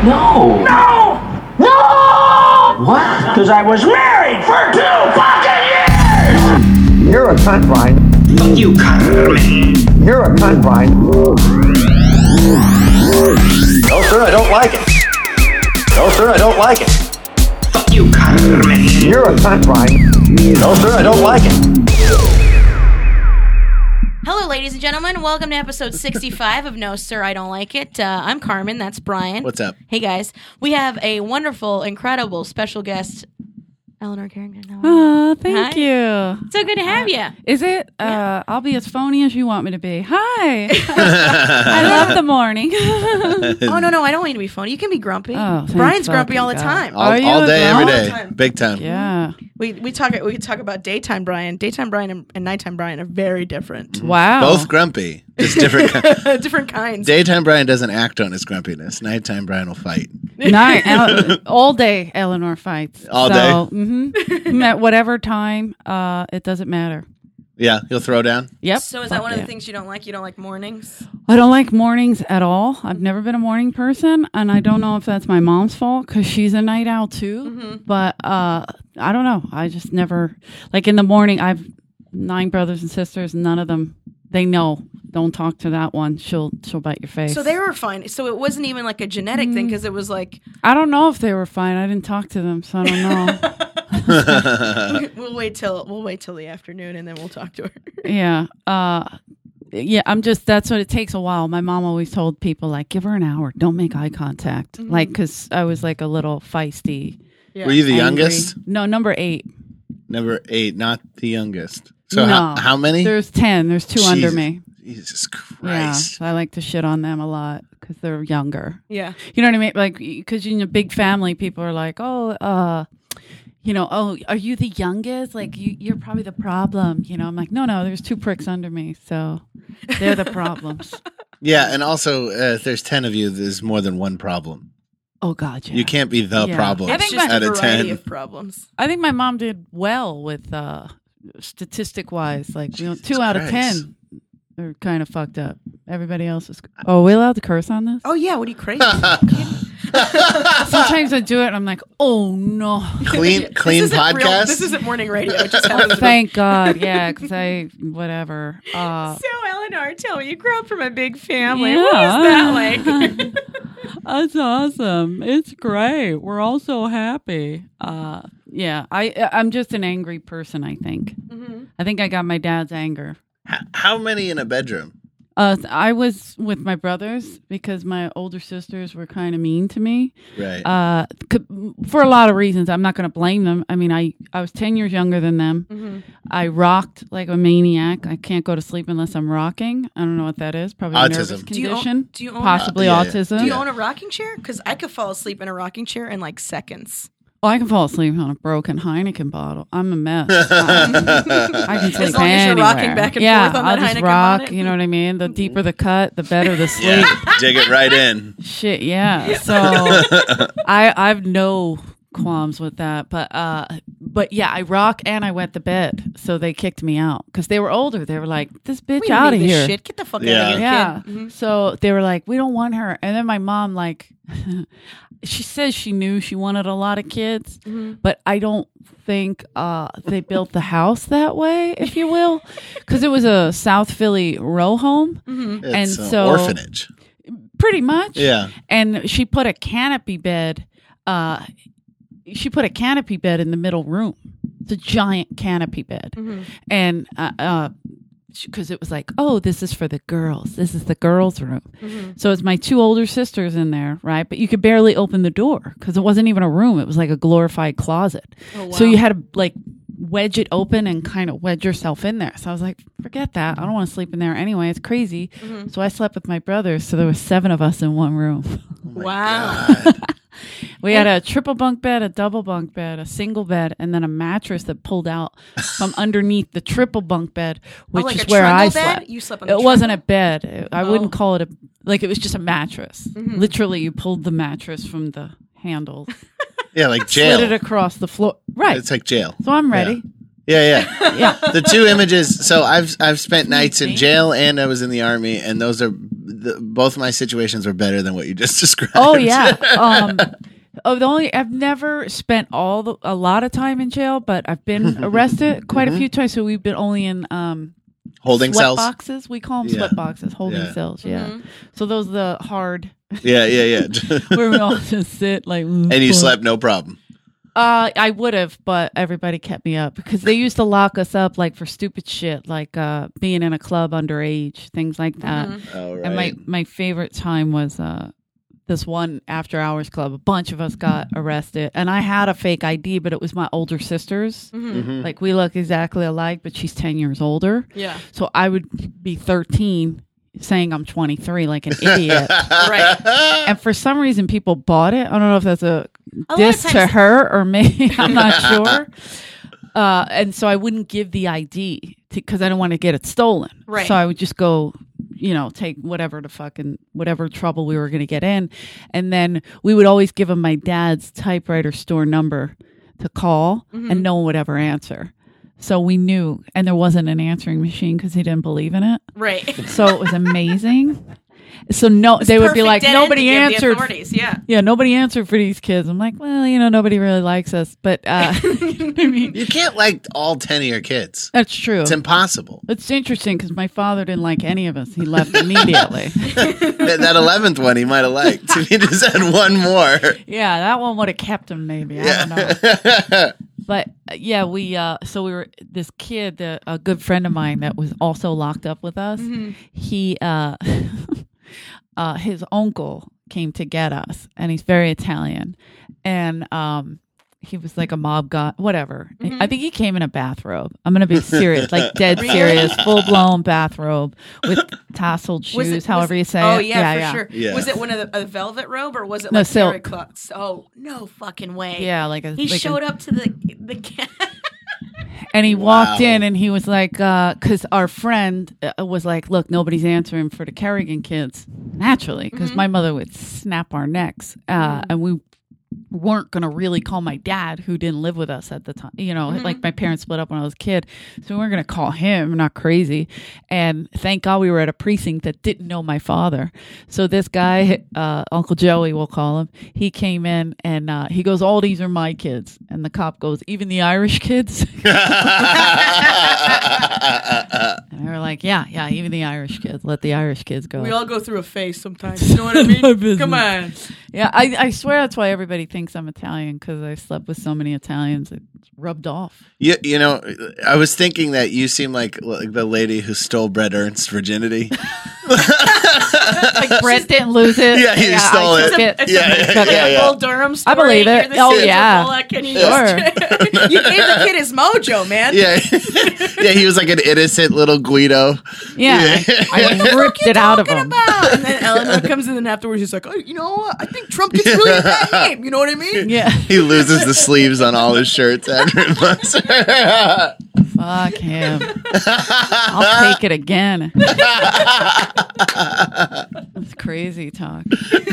No! No! No! What? Because I was married for 2 fucking years! You're a cunt, Brian. Fuck you, Carmen. You're a cunt, Brian. No, sir, I don't like it. No, sir, I don't like it. Fuck you, Carmen. You're a cunt, Brian. No, sir, I don't like it. Hello, ladies and gentlemen. Welcome to episode 65 of No, Sir, I Don't Like It. I'm Carmen. That's Brian. What's up? Hey, guys. We have a wonderful, incredible special guest, Eleanor Carrington. Oh, thank Hi. you. So good to have you. Is it? I'll be as phony as you want me to be. Hi. I love the morning. Oh, no, I don't want you to be phony. You can be grumpy. Oh, thank Brian's grumpy fucking all the God. time. Are you all day, every all day. the time. Big time. Yeah. We could talk about daytime Brian. Daytime Brian and nighttime Brian are very different. Wow. Both grumpy. Just different. Different kinds. Daytime Brian doesn't act on his grumpiness. Nighttime Brian will fight. All day, Eleanor fights. All day. day? Mm-hmm. At whatever time, it doesn't matter. Yeah, he'll throw down. Yep. So is that one of the things you don't like? You don't like mornings? I don't like mornings at all. I've never been a morning person, and I don't know if that's my mom's fault because she's a night owl too. Mm-hmm. But I don't know. I just never like in the morning. I've 9 brothers and sisters. None of them. They know. Don't talk to that one. She'll bite your face. So they were fine. So it wasn't even like a genetic thing because it was like I don't know if they were fine. I didn't talk to them, so I don't know. we'll wait till the afternoon and then we'll talk to her. Yeah. Yeah, that's what it takes a while. My mom always told people, like, give her an hour. Don't make eye contact. Mm-hmm. Like, because I was, like, a little feisty. Yeah. Were you the angry. youngest? No, number 8. Number 8, not the youngest. So No. how many? There's 10. There's 2 under Jesus. me. Jesus Yeah, Christ. so I like to shit on them a lot because they're younger. Yeah. You know what I mean? Like, because in a big family, people are like, oh, are you the youngest? Like, you're probably the problem. You know, I'm like, no, there's 2 pricks under me, so they're the problems. Yeah, and also, if there's 10 of you, there's more than one problem. Oh, God, yeah. You can't be the Yeah. problem I It's think just out a of variety 10. of problems. I think my mom did well with statistic-wise. Like, Jesus 2 out of Christ. 10 are kind of fucked up. Everybody else is... Oh, are we allowed to curse on this? Oh yeah, what are you crazy? Sometimes I do it and I'm like, oh, no. Clean This podcast? this isn't morning radio. It just happens to be- Thank God. Yeah, because whatever. So Eleanor, tell me, you grew up from a big family. Yeah. What was that like? That's awesome. It's great. We're all so happy. Yeah, I'm just an angry person, I think. Mm-hmm. I think I got my dad's anger. How many in a bedroom? I was with my brothers because my older sisters were kind of mean to me. Right. For a lot of reasons. I'm not going to blame them. I mean, I was 10 years younger than them. Mm-hmm. I rocked like a maniac. I can't go to sleep unless I'm rocking. I don't know what that is. Probably a Autism. nervous Do you own- condition. do you own- Possibly Yeah, yeah. autism. Do you own a rocking chair? Because I could fall asleep in a rocking chair in like seconds. Oh, I can fall asleep on a broken Heineken bottle. I'm a mess. I can sleep As long as you're anywhere. rocking back and yeah, forth on I'll that just Heineken rock. bonnet. You know what I mean? The deeper the cut, the better the sleep. Yeah, dig it right in. Shit, yeah. So I've no qualms with that, but yeah, I rock and I wet the bed, so they kicked me out because they were older. They were like, "This bitch We don't out of need this here." shit. Get the fuck out Yeah. of here, Yeah. kid. Mhm. So they were like, "We don't want her." And then my mom, like, she says she knew she wanted a lot of kids, but I don't think they built the house that way, if you will, because it was a South Philly row home, It's and an so orphanage. pretty much, Yeah. And she put a canopy bed. She put a canopy bed in the middle room. It's a giant canopy bed, and because it was like, oh, this is for the girls. This is the girls' room. So it's my 2 older sisters in there, right? But you could barely open the door because it wasn't even a room. It was like a glorified closet. Oh, wow. So you had to like wedge it open and kind of wedge yourself in there. So I was like, forget that. I don't want to sleep in there anyway. It's crazy. So I slept with my brothers. So there was 7 of us in one room. Wow. We had a triple bunk bed, a double bunk bed, a single bed, and then a mattress that pulled out from underneath the triple bunk bed, which like is a where I trundle bed? slept. You slept on a It wasn't a trundle? bed. I wouldn't call it it was just a mattress. Literally, you pulled the mattress from the handle, Yeah, like slid it jail. across the floor. Right. It's like jail. So I'm ready. Yeah. Yeah. The 2 images. So I've spent nights in jail and I was in the army, and those are both my situations were better than what you just described. Oh yeah. I've never spent a lot of time in jail, but I've been arrested quite a few times. So we've been only in holding sweat cells. boxes. We call them Yeah. sweat boxes, holding cells. Yeah. So those are the hard Yeah. where we all just sit like. And you slept no problem. I would have, but everybody kept me up because they used to lock us up like for stupid shit, like being in a club underage, things like that. Oh, right. And my favorite time was this one after hours club. A bunch of us got arrested, and I had a fake ID, but it was my older sister's. Like we look exactly alike, but she's 10 years older. Yeah. So I would be 13 saying I'm 23 like an idiot. Right. And for some reason people bought it. I don't know if that's a lot diss of to times- her or me. I'm not sure. And so I wouldn't give the ID because I don't want to get it stolen. Right. So I would just go, take whatever trouble we were going to get in. And then we would always give him my dad's typewriter store number to call and no one would ever answer. So we knew, and there wasn't an answering machine because he didn't believe in it. Right. So it was amazing. So they would be Perfect like, dead end to nobody give the answered. authorities, yeah. Yeah, nobody answered for these kids. I'm like, well, nobody really likes us. But I mean, You can't like all 10 of your kids. that's true. It's impossible. It's interesting because my father didn't like any of us. He left immediately. That 11th one he might have liked. If he just had one more. Yeah, that one would have kept him maybe. I don't know. But yeah, we were this kid, a good friend of mine that was also locked up with us. He his uncle came to get us, and he's very Italian, and he was like a mob guy, whatever. I think he came in a bathrobe. I'm gonna be serious, like dead serious, full blown bathrobe with tasseled shoes, however you say Oh it. yeah, for sure. Yeah. Was it one of a velvet robe or was it No, like silk. terry cloths? Oh no fucking way. Yeah, He showed up to the and he walked Wow. in and he was like, because our friend was like, look, nobody's answering for the Kerrigan kids. Naturally, because my mother would snap our necks. And we weren't going to really call my dad, who didn't live with us at the time. Like my parents split up when I was a kid. So we weren't going to call him. We're not crazy. And thank God we were at a precinct that didn't know my father. So this guy, Uncle Joey, we'll call him, he came in and he goes, all these are my kids. And the cop goes, even the Irish kids? And they were like, yeah, even the Irish kids. Let the Irish kids go. We all go through a phase sometimes. You know what I mean? Come on. Yeah, I swear that's why everybody thinks I'm Italian, because I slept with so many Italians. It rubbed off. I was thinking that you seem like the lady who stole Brett Ernst's virginity. Like Brett didn't lose it. Yeah, he stole it. Yeah. Bull Durham story. I believe it. You're the Oh, Sandra yeah. Bullock and you Sure. you gave the kid his mojo, man. Yeah. Yeah, he was like an innocent little Guido. Yeah, I ripped it out of him. And then Eleanor comes in and afterwards he's like, oh, I think Trump gets really a bad name. You know what I mean? Yeah, He loses the sleeves on all his shirts after it must. fuck him. I'll take it again. It's crazy talk.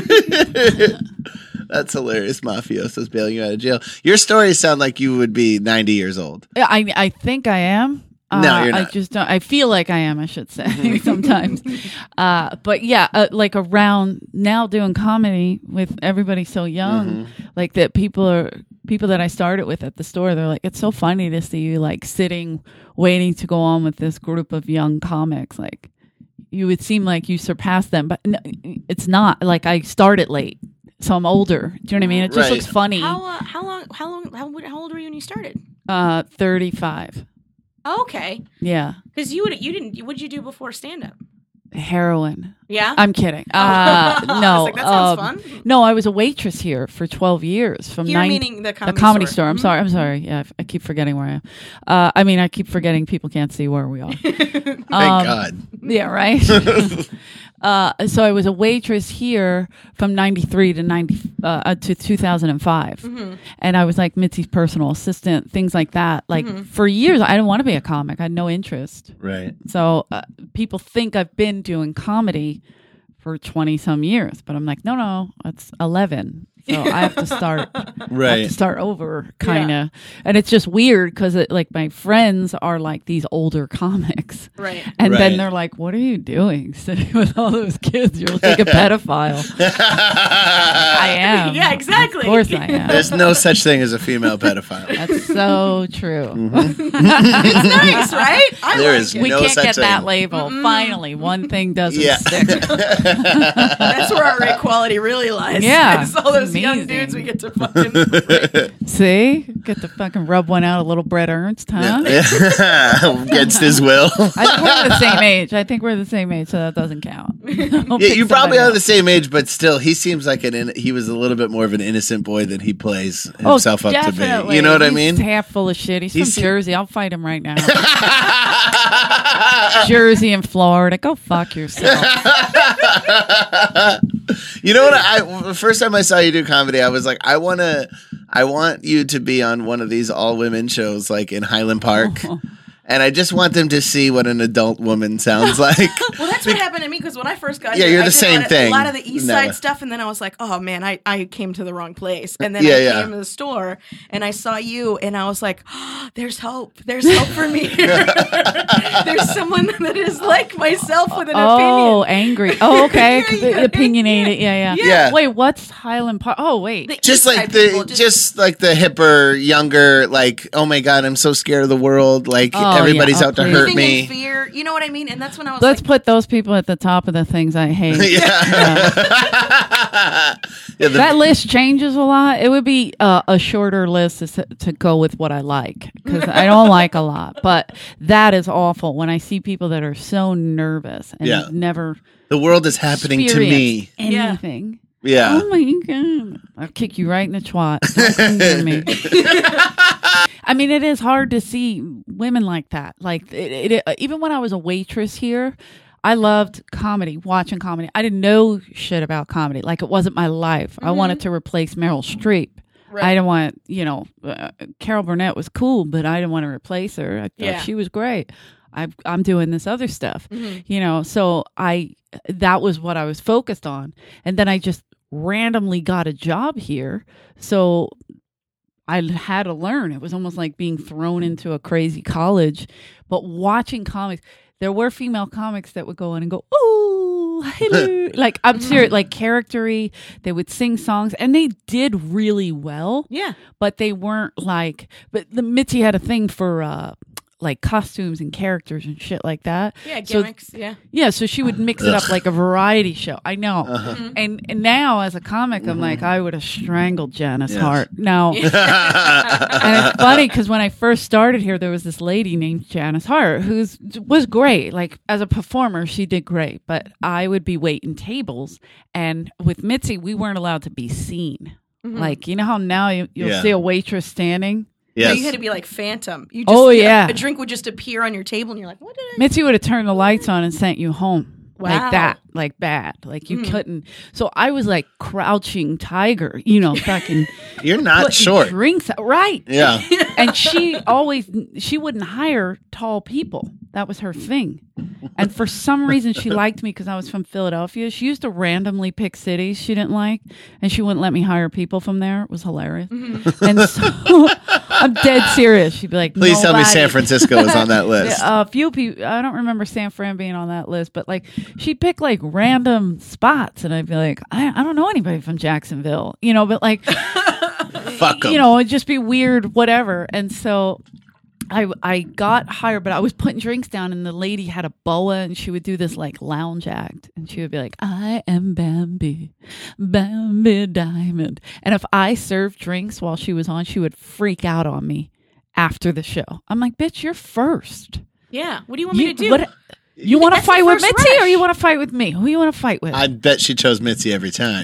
That's hilarious. Mafiosos bailing you out of jail. Your stories sound like you would be 90 years old. I think I am. No, you're I not. just don't. I feel like I am, I should say, sometimes. But yeah, like around now doing comedy with everybody so young, like that people that I started with at the store, they're like, it's so funny to see you like sitting, waiting to go on with this group of young comics. Like you would seem like you surpassed them, but no, it's not. Like I started late, so I'm older. Do you know what I mean? It just Right. looks funny. How old were you when you started? 35. Oh, okay. Yeah. Because you didn't. What'd you do before stand up? Heroin. Yeah. I'm kidding. No. I was like, that sounds fun. No, I was a waitress here for 12 years. From Here meaning the comedy comedy store. store. I'm sorry. Yeah, I keep forgetting where I am. I keep forgetting people can't see where we are. Thank God. Yeah, right. So I was a waitress here from 93 to 2005. And I was like Mitzi's personal assistant, things like that. Like for years, I didn't want to be a comic. I had no interest. Right. So people think I've been doing comedy for 20 some years, but I'm like, no, it's 11. So I have to start Right. over, kind of. And it's just weird because like my friends are like these older comics. Right. And then Right. they're like, what are you doing sitting with all those kids? You're like a pedophile. I am. Yeah, exactly. Of course I am. There's no such thing as a female pedophile. That's so true. Nice, right? I There like is it. We no can't such get that thing. label. Finally, one thing doesn't Yeah. stick. That's where our equality really lies. Yeah, It's all those young amazing. dudes we get to fucking. See? Get to fucking rub one out a little Brett Ernst, huh? Against his will. I think we're the same age. So that doesn't count. I'll Yeah, pick you probably somebody are the else. same age, but still, he seems like he was a little bit more of an innocent boy than he plays himself up to definitely. be. You know what I He's mean? half full of shit. He's He's- from Jersey. I'll fight him right now. Jersey and Florida. Go fuck yourself. You know what? The first time I saw you do comedy, I was like, I want you to be on one of these all women shows, like in Highland Park. And I just want them to see what an adult woman sounds like. Well, that's what happened to me because when I first got Yeah, here, you're I the did same a thing. lot of the East No. Side stuff, and then I was like, oh man, I came to the wrong place. And then Yeah, I yeah. came to the store and I saw you, and I was like, oh, there's hope. There's hope for me here. There's someone that is like myself with an Oh, opinion. angry. Oh, okay. Yeah. Opinionated. Yeah. Yeah. Wait, what's Highland Park? Oh, wait. The Just East like Side people just like the hipper, younger, like, oh my God, I'm so scared of the world. Like Oh, everybody's yeah. out to Oh, please. hurt living me. in fear. You know what I mean? And that's when I was Let's like, put those people at the top of the things I hate. Yeah, the- That list changes a lot. It would be a shorter list to go with what I like because I don't like a lot. But that is awful when I see people that are so nervous and Yeah. never the world is happening to me. experienced anything. Yeah. Oh my God. I'll kick you right in the twat. Don't come near me. I mean, it is hard to see women like that. Like, even when I was a waitress here, I loved comedy, watching comedy. I didn't know shit about comedy. Like, it wasn't my life. I wanted to replace Meryl Streep. Right. I didn't want, Carol Burnett was cool, but I didn't want to replace her. I thought Yeah. she was great. I'm doing this other stuff, so that was what I was focused on. And then I just randomly got a job here. So I had to learn. It was almost like being thrown into a crazy college, but watching comics, there were female comics that would go in and go, "Ooh, hello." Like, I'm serious, like charactery. They would sing songs and they did really well. yeah. But they weren't like, but the Mitzi had a thing for, like costumes and characters and shit like that. Yeah, So- gimmicks. Yeah. yeah, so she would mix it up like a variety show. I know. And now as a comic, I'm like, I would have strangled Janice Hart. Now, and it's funny because when I first started here, there was this lady named Janice Hart who was great. Like as a performer, she did great. But I would be waiting tables, and with Mitzi, we weren't allowed to be seen. Like, you know how now you'll Yeah. see a waitress standing? No, Yes. you had to be like Phantom. You just, Oh, yeah. A drink would just appear on your table, and you're like, what did I? Mitzi would have turned the lights on and sent you home. Wow. Like that, like bad. Like you couldn't. So I was like crouching tiger, fucking You're not putting short. drinks out. Right. Yeah. And she wouldn't hire tall people. That was her thing. And for some reason, she liked me because I was from Philadelphia. She used to randomly pick cities she didn't like, and she wouldn't let me hire people from there. It was hilarious. And so I'm dead serious. She'd be like, Please tell me "Nobody." San Francisco is on that list. A few people. I don't remember San Fran being on that list, but like she'd pick like random spots, and I'd be like, I don't know anybody from Jacksonville, but like, Fuck 'em. it'd just be weird, whatever. And so I got hired, but I was putting drinks down, and the lady had a boa, and she would do this like lounge act, and she would be like, "I am Bambi, Bambi Diamond," and if I served drinks while she was on, she would freak out on me after the show. I'm like, "Bitch, you're first. Yeah. What do you want me to do? You want to That's the fight with first Mitzi, or rush. you want to fight with me? Who you want to fight with?" I bet she chose Mitzi every time.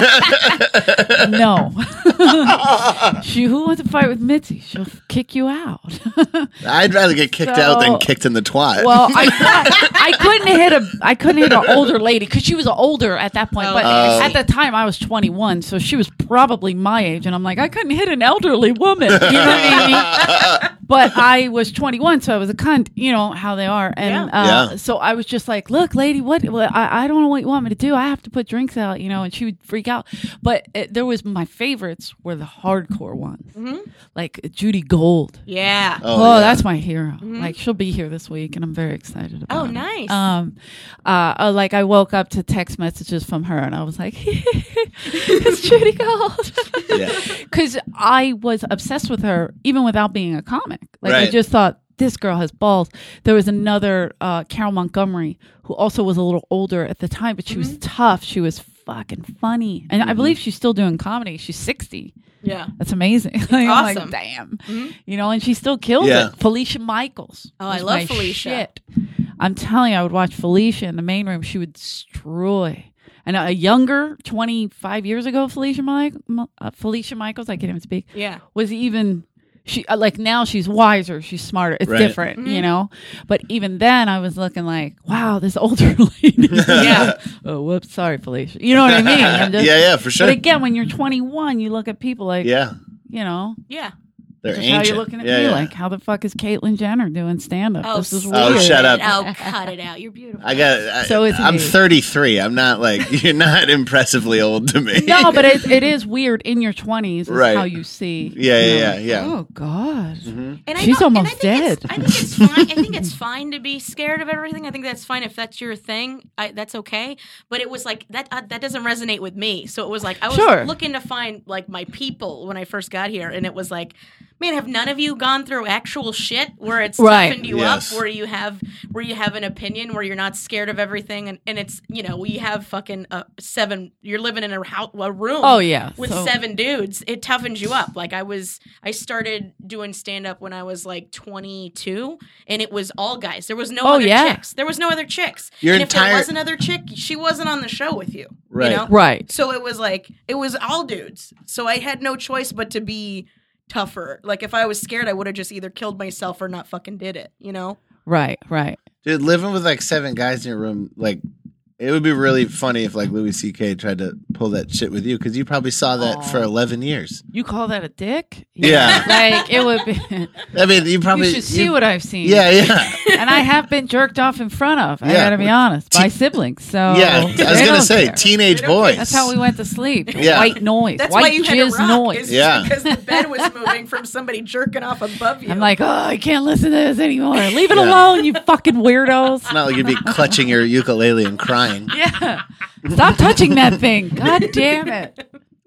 No. Who wants to fight with Mitzi? She'll kick you out. I'd rather get kicked out than kicked in the twat. Well, I couldn't hit an older lady because she was older at that point. But at the time, I was 21, so she was probably my age, and I'm like, I couldn't hit an elderly woman. You know what I mean? But I was 21, so I was a cunt. You know how they are, and Yeah. so I was just like, "Look, lady, what I don't know what you want me to do. I have to put drinks out, you know." And she would freak out. But there was my favorites were the hardcore ones, like Judy Gold. Yeah. Oh, yeah. that's my hero. Like she'll be here this week, and I'm very excited about Oh, it. nice. Like I woke up to text messages from her, and I was like, "It's Judy Gold," Yeah. because I was obsessed with her even without being a comic. Like I Right. just thought this girl has balls. There was another Carol Montgomery who also was a little older at the time, but she was tough. She was fucking funny, and I believe she's still doing comedy. She's 60. Yeah. That's amazing. I'm like, awesome. damn. You know, and she still kills Yeah. it. Felicia Michaels. Oh, I was love my Felicia. shit. I'm telling you, I would watch Felicia in the main room. She would destroy. And a younger, 25 years ago, Felicia Michaels, I can't even speak, Yeah. was even... She like now she's wiser, she's smarter. It's Right. different, you know. But even then, I was looking like, wow, this older lady. Yeah. Oh, whoops, sorry, Felicia. You know what I mean? I'm just- Yeah, for sure. But again, when you're 21, you look at people like, Yeah. you know, Yeah. They're just ancient. how you're looking at yeah, me yeah. like, how the fuck is Caitlyn Jenner doing stand up? Oh, This is stop weird. shut up. Oh, cut it out. You're beautiful. So is I'm he. 33. I'm not like, you're not impressively old to me. No, but it is weird in your 20s is Right. how you see. Yeah, you yeah, know, yeah. Oh God, And she's I almost think dead. I think it's fine. I think it's fine to be scared of everything. I think that's fine if that's your thing. That's okay. But it was like that. That doesn't resonate with me. So it was like I was Sure. looking to find like my people when I first got here, and it was like, man, have none of you gone through actual shit where it's Right. toughened you Yes. up, where you have an opinion, where you're not scared of everything, and it's we have fucking 7. You're living in a room. Oh, yeah. with So- 7 dudes. It toughens you up. Like I started doing stand up when I was like 22, and it was all guys. There was no Oh, other yeah. chicks. There was no other chicks. Your and if there entire- was another chick, she wasn't on the show with you. Right. You know? Right. So it was like it was all dudes. So I had no choice but to be tougher. Like if I was scared, I would have just either killed myself or not fucking did it. You know? Right. Right. Dude, living with like 7 guys in your room, like, it would be really funny if like Louis C.K. tried to pull that shit with you because you probably saw that for 11 years. You call that a dick? Yeah. Like it would be. I mean, you probably You should see what I've seen. Yeah, yeah, And I have been jerked off in front of. I Yeah. gotta be honest, by siblings. So yeah. I was they gonna don't say care. teenage boys. That's how we went to sleep. Yeah. White noise. That's White why you had to jizz rock. noise. Is Yeah. because the bed was moving from somebody jerking off above you. I'm like, oh, I can't listen to this anymore. Leave it Yeah. alone, you fucking weirdos. It's not like you'd be clutching your ukulele and crying. Yeah. Stop touching that thing. God damn it.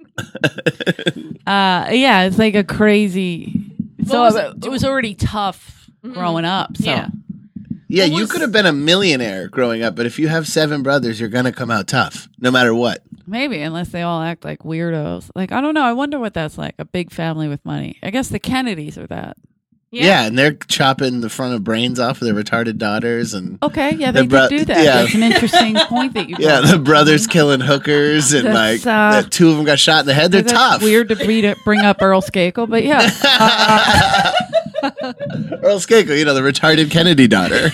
Yeah, it's like a crazy. So was it was already tough growing up. So Yeah. Yeah, What you was- could have been a millionaire growing up, but if you have 7 brothers, you're gonna come out tough, no matter what. maybe, unless they all act like weirdos. Like, I don't know. I wonder what that's like. A big family with money. I guess the Kennedys are that. Yeah, and they're chopping the front of brains off of their retarded daughters, and Okay, yeah, The they bro- did do that. yeah. That's an interesting point that you yeah, brought. the brothers killing hookers, and That's, like the 2 of them got shot in the head. They're That's tough. weird to bring up Earl Skakel, but yeah. Earl Skakel, the retarded Kennedy daughter.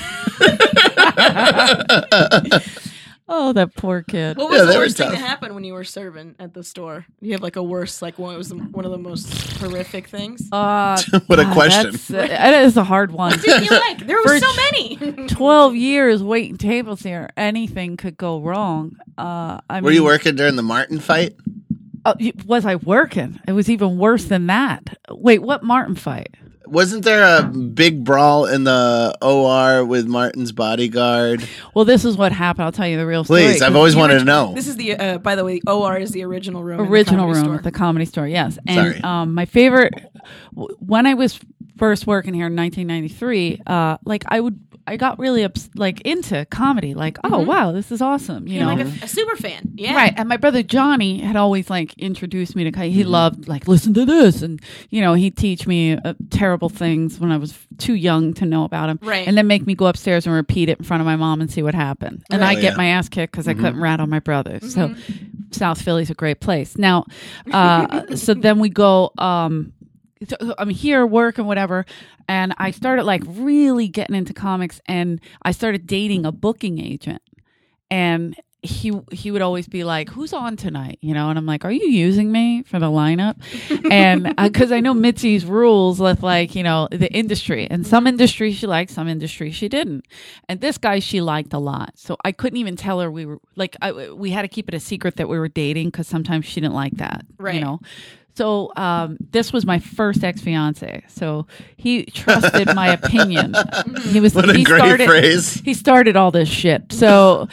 Oh, that poor kid. What was Yeah, the they were worst thing tough. that happened when you were serving at the store? You have like a worst, like one of the most horrific things. What a question. That is a hard one. What did you like? There were For so many. 12 years waiting tables here. Anything could go wrong. Were you working during the Martin fight? Was I working? It was even worse than that. Wait, what Martin fight? Wasn't there a big brawl in the OR with Martin's bodyguard? Well, this is what happened. I'll tell you the real story. Please, I've always wanted to know. This is the, by the way, OR is the original room. Original in the room Comedy at the Comedy Store, yes. And Sorry. my favorite, when I was first working here in 1993, I got really into comedy. Like, oh wow, this is awesome. You You're know, like a super fan. Yeah. right. And my brother Johnny had always introduced me to. He loved listen to this, and he'd teach me terrible things when I was too young to know about him. Right. And then make me go upstairs and repeat it in front of my mom and see what happened. And I Oh, get yeah. my ass kicked because I couldn't rat on my brothers. So South Philly's a great place. Now, so then we go. So I'm here working whatever, and I started really getting into comics, and I started dating a booking agent, and he would always be like, "Who's on tonight?" And I'm like, "Are you using me for the lineup?" And because I know Mitzi's rules with the industry, and some industries she liked, some industries she didn't. And this guy she liked a lot, so I couldn't even tell her we were we had to keep it a secret that we were dating because sometimes she didn't like that, Right. So this was my first ex-fiance. So he trusted my opinion. What a great phrase. He started all this shit. So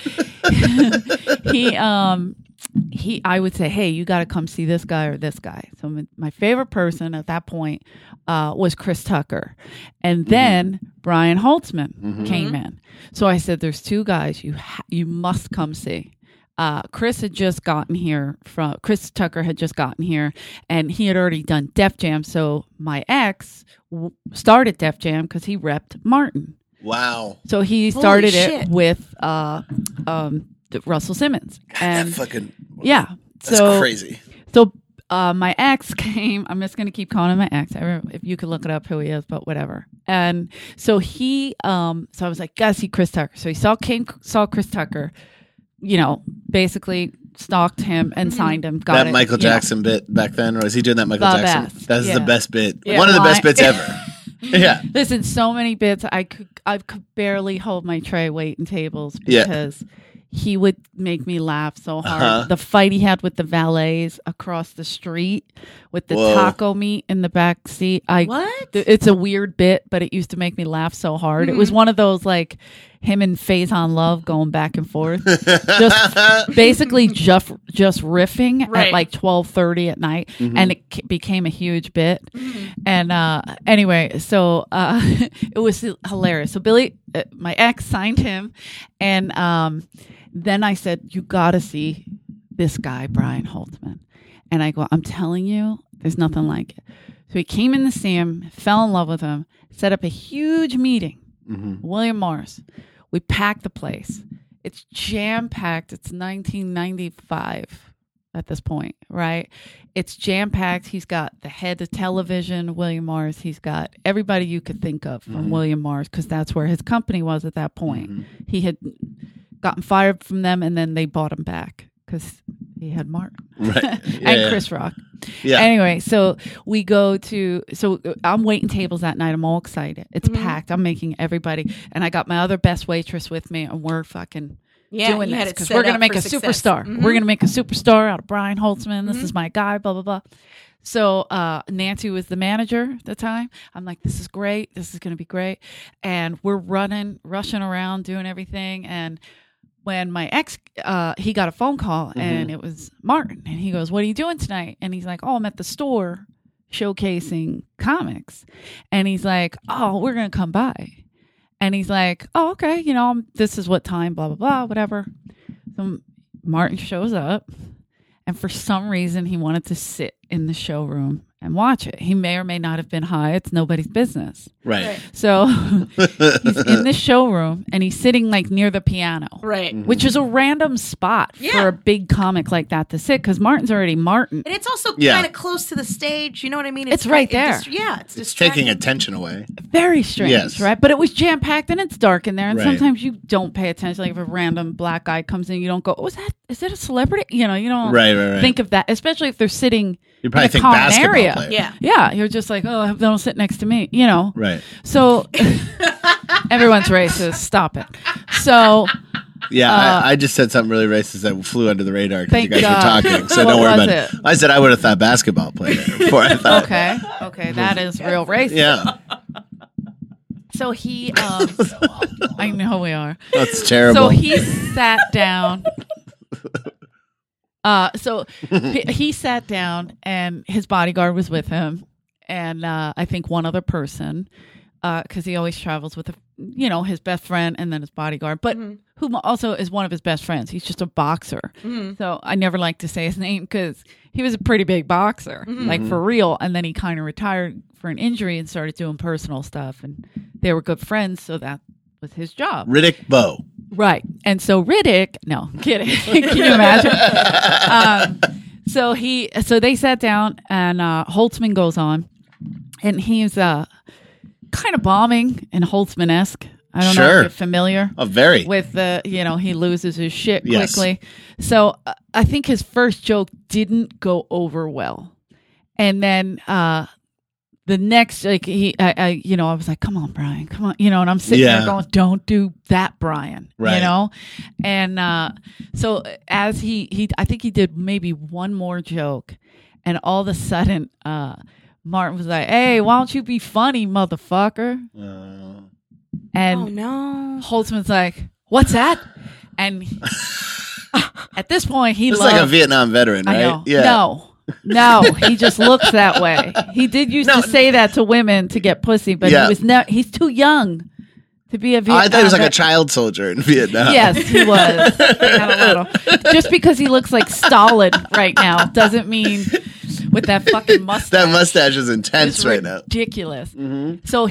I would say, "Hey, you got to come see this guy or this guy." So my favorite person at that point was Chris Tucker. And then Brian Holtzman came in. So I said, "There's two guys you must come see." Chris Tucker had just gotten here, and he had already done Def Jam. So my ex started Def Jam because he repped Martin. Wow. So he Holy started shit. it with Russell Simmons. And That fucking yeah, that's crazy. So my ex came. I'm just going to keep calling him my ex. If you could look it up who he is, but whatever. And so so I was like, "Gotta see Chris Tucker." So he saw Chris Tucker. Basically stalked him and signed him. Got That it, Michael Jackson bit back then, or was he doing that Michael The Jackson? best. That's Yeah. the best bit. Yeah, One of the best why- bits ever. Yeah. Listen, so many bits. I could barely hold my tray waiting tables Yeah. because he would make me laugh so hard. Uh-huh. The fight he had with the valets across the street with the Whoa. taco meat in the back seat. What? It's a weird bit, but it used to make me laugh so hard. It was one of those him and Faison Love going back and forth, just basically just riffing Right. at 12:30 at night, and it became a huge bit. And anyway, so it was hilarious. So Billy, my ex, signed him, and then I said, "You got to see this guy, Brian Holtzman." And I go, "I'm telling you, there's nothing like it." So he came in to see him, fell in love with him, set up a huge meeting. William Morris. We packed the place. It's jam-packed. It's 1995 at this point, right? It's jam-packed. He's got the head of television, William Morris. He's got everybody you could think of from William Morris because that's where his company was at that point. He had gotten fired from them, and then they bought him back because he had Martin Right. and Chris Rock. Yeah. Anyway, so we go to, I'm waiting tables that night. I'm all excited. It's packed. I'm making everybody, and I got my other best waitress with me, and we're fucking doing you had this it because set we're going to up make for a success. superstar. We're going to make a superstar out of Brian Holtzman. This is my guy, blah, blah, blah. So Nancy was the manager at the time. I'm like, "This is great. This is going to be great." And we're rushing around, doing everything. And when my ex, he got a phone call and it was Martin, and he goes, "What are you doing tonight?" And he's like, "Oh, I'm at the store showcasing comics." And he's like, "Oh, we're going to come by." And he's like, "Oh, okay. This is what time, blah, blah, blah, whatever." So Martin shows up, and for some reason he wanted to sit in the showroom and watch it. He may or may not have been high. It's nobody's business. Right. So he's in the showroom and he's sitting near the piano. Right. Which is a random spot Yeah. for a big comic like that to sit because Martin's already Martin. And it's also Yeah. kind of close to the stage. You know what I mean? It's right there. It's It's distracting. taking attention away. Very strange, Yes. right? But it was jam packed and it's dark in there, and Right. sometimes you don't pay attention. Like if a random black guy comes in, you don't go, "Oh, is it a celebrity?" You don't Right. think of that, especially if they're sitting You probably in a think common basketball area. player. Yeah. You're just like, "Oh, don't sit next to me," Right. So everyone's racist. Stop it. So Yeah, I just said something really racist that flew under the radar because you Thank guys God. were talking. So What don't worry was about it. I said I would have thought basketball player before I thought. okay, that is real racist. Yeah, So he, I know we are. that's terrible. So he sat down. He sat down, and his bodyguard was with him, and I think one other person, because he always travels with his best friend and then his bodyguard, but who also is one of his best friends. He's just a boxer, so I never like to say his name because he was a pretty big boxer, like for real. And then he kind of retired for an injury and started doing personal stuff, and they were good friends, so that was his job. Riddick Bowe. Right. And so Riddick, no, I'm kidding. Can you imagine? So they sat down, and Holtzman goes on, and he's kind of bombing and Holtzman-esque I don't know Sure. if you're familiar Oh, very. with the, he loses his shit Yes. quickly. So I think his first joke didn't go over well. And then the next, like I was like, come on, Brian, come on, and I'm sitting there going, don't do that, Brian, Right. And so as I think he did maybe one more joke, and all of a sudden, Martin was like, hey, why don't you be funny, motherfucker? And Oh no. Holtzman's like, what's that? And at this point, he It's loves, like a Vietnam veteran, right? I know. Yeah. No, he just looks that way. He did used to say that to women to get pussy, but Yeah. he's too young to be a Vietnam. I thought he was like a vet. child soldier in Vietnam. Yes, he was. Kind of little. Just because he looks like Stalin right now doesn't mean with that fucking mustache. That mustache is intense It's right now. ridiculous. So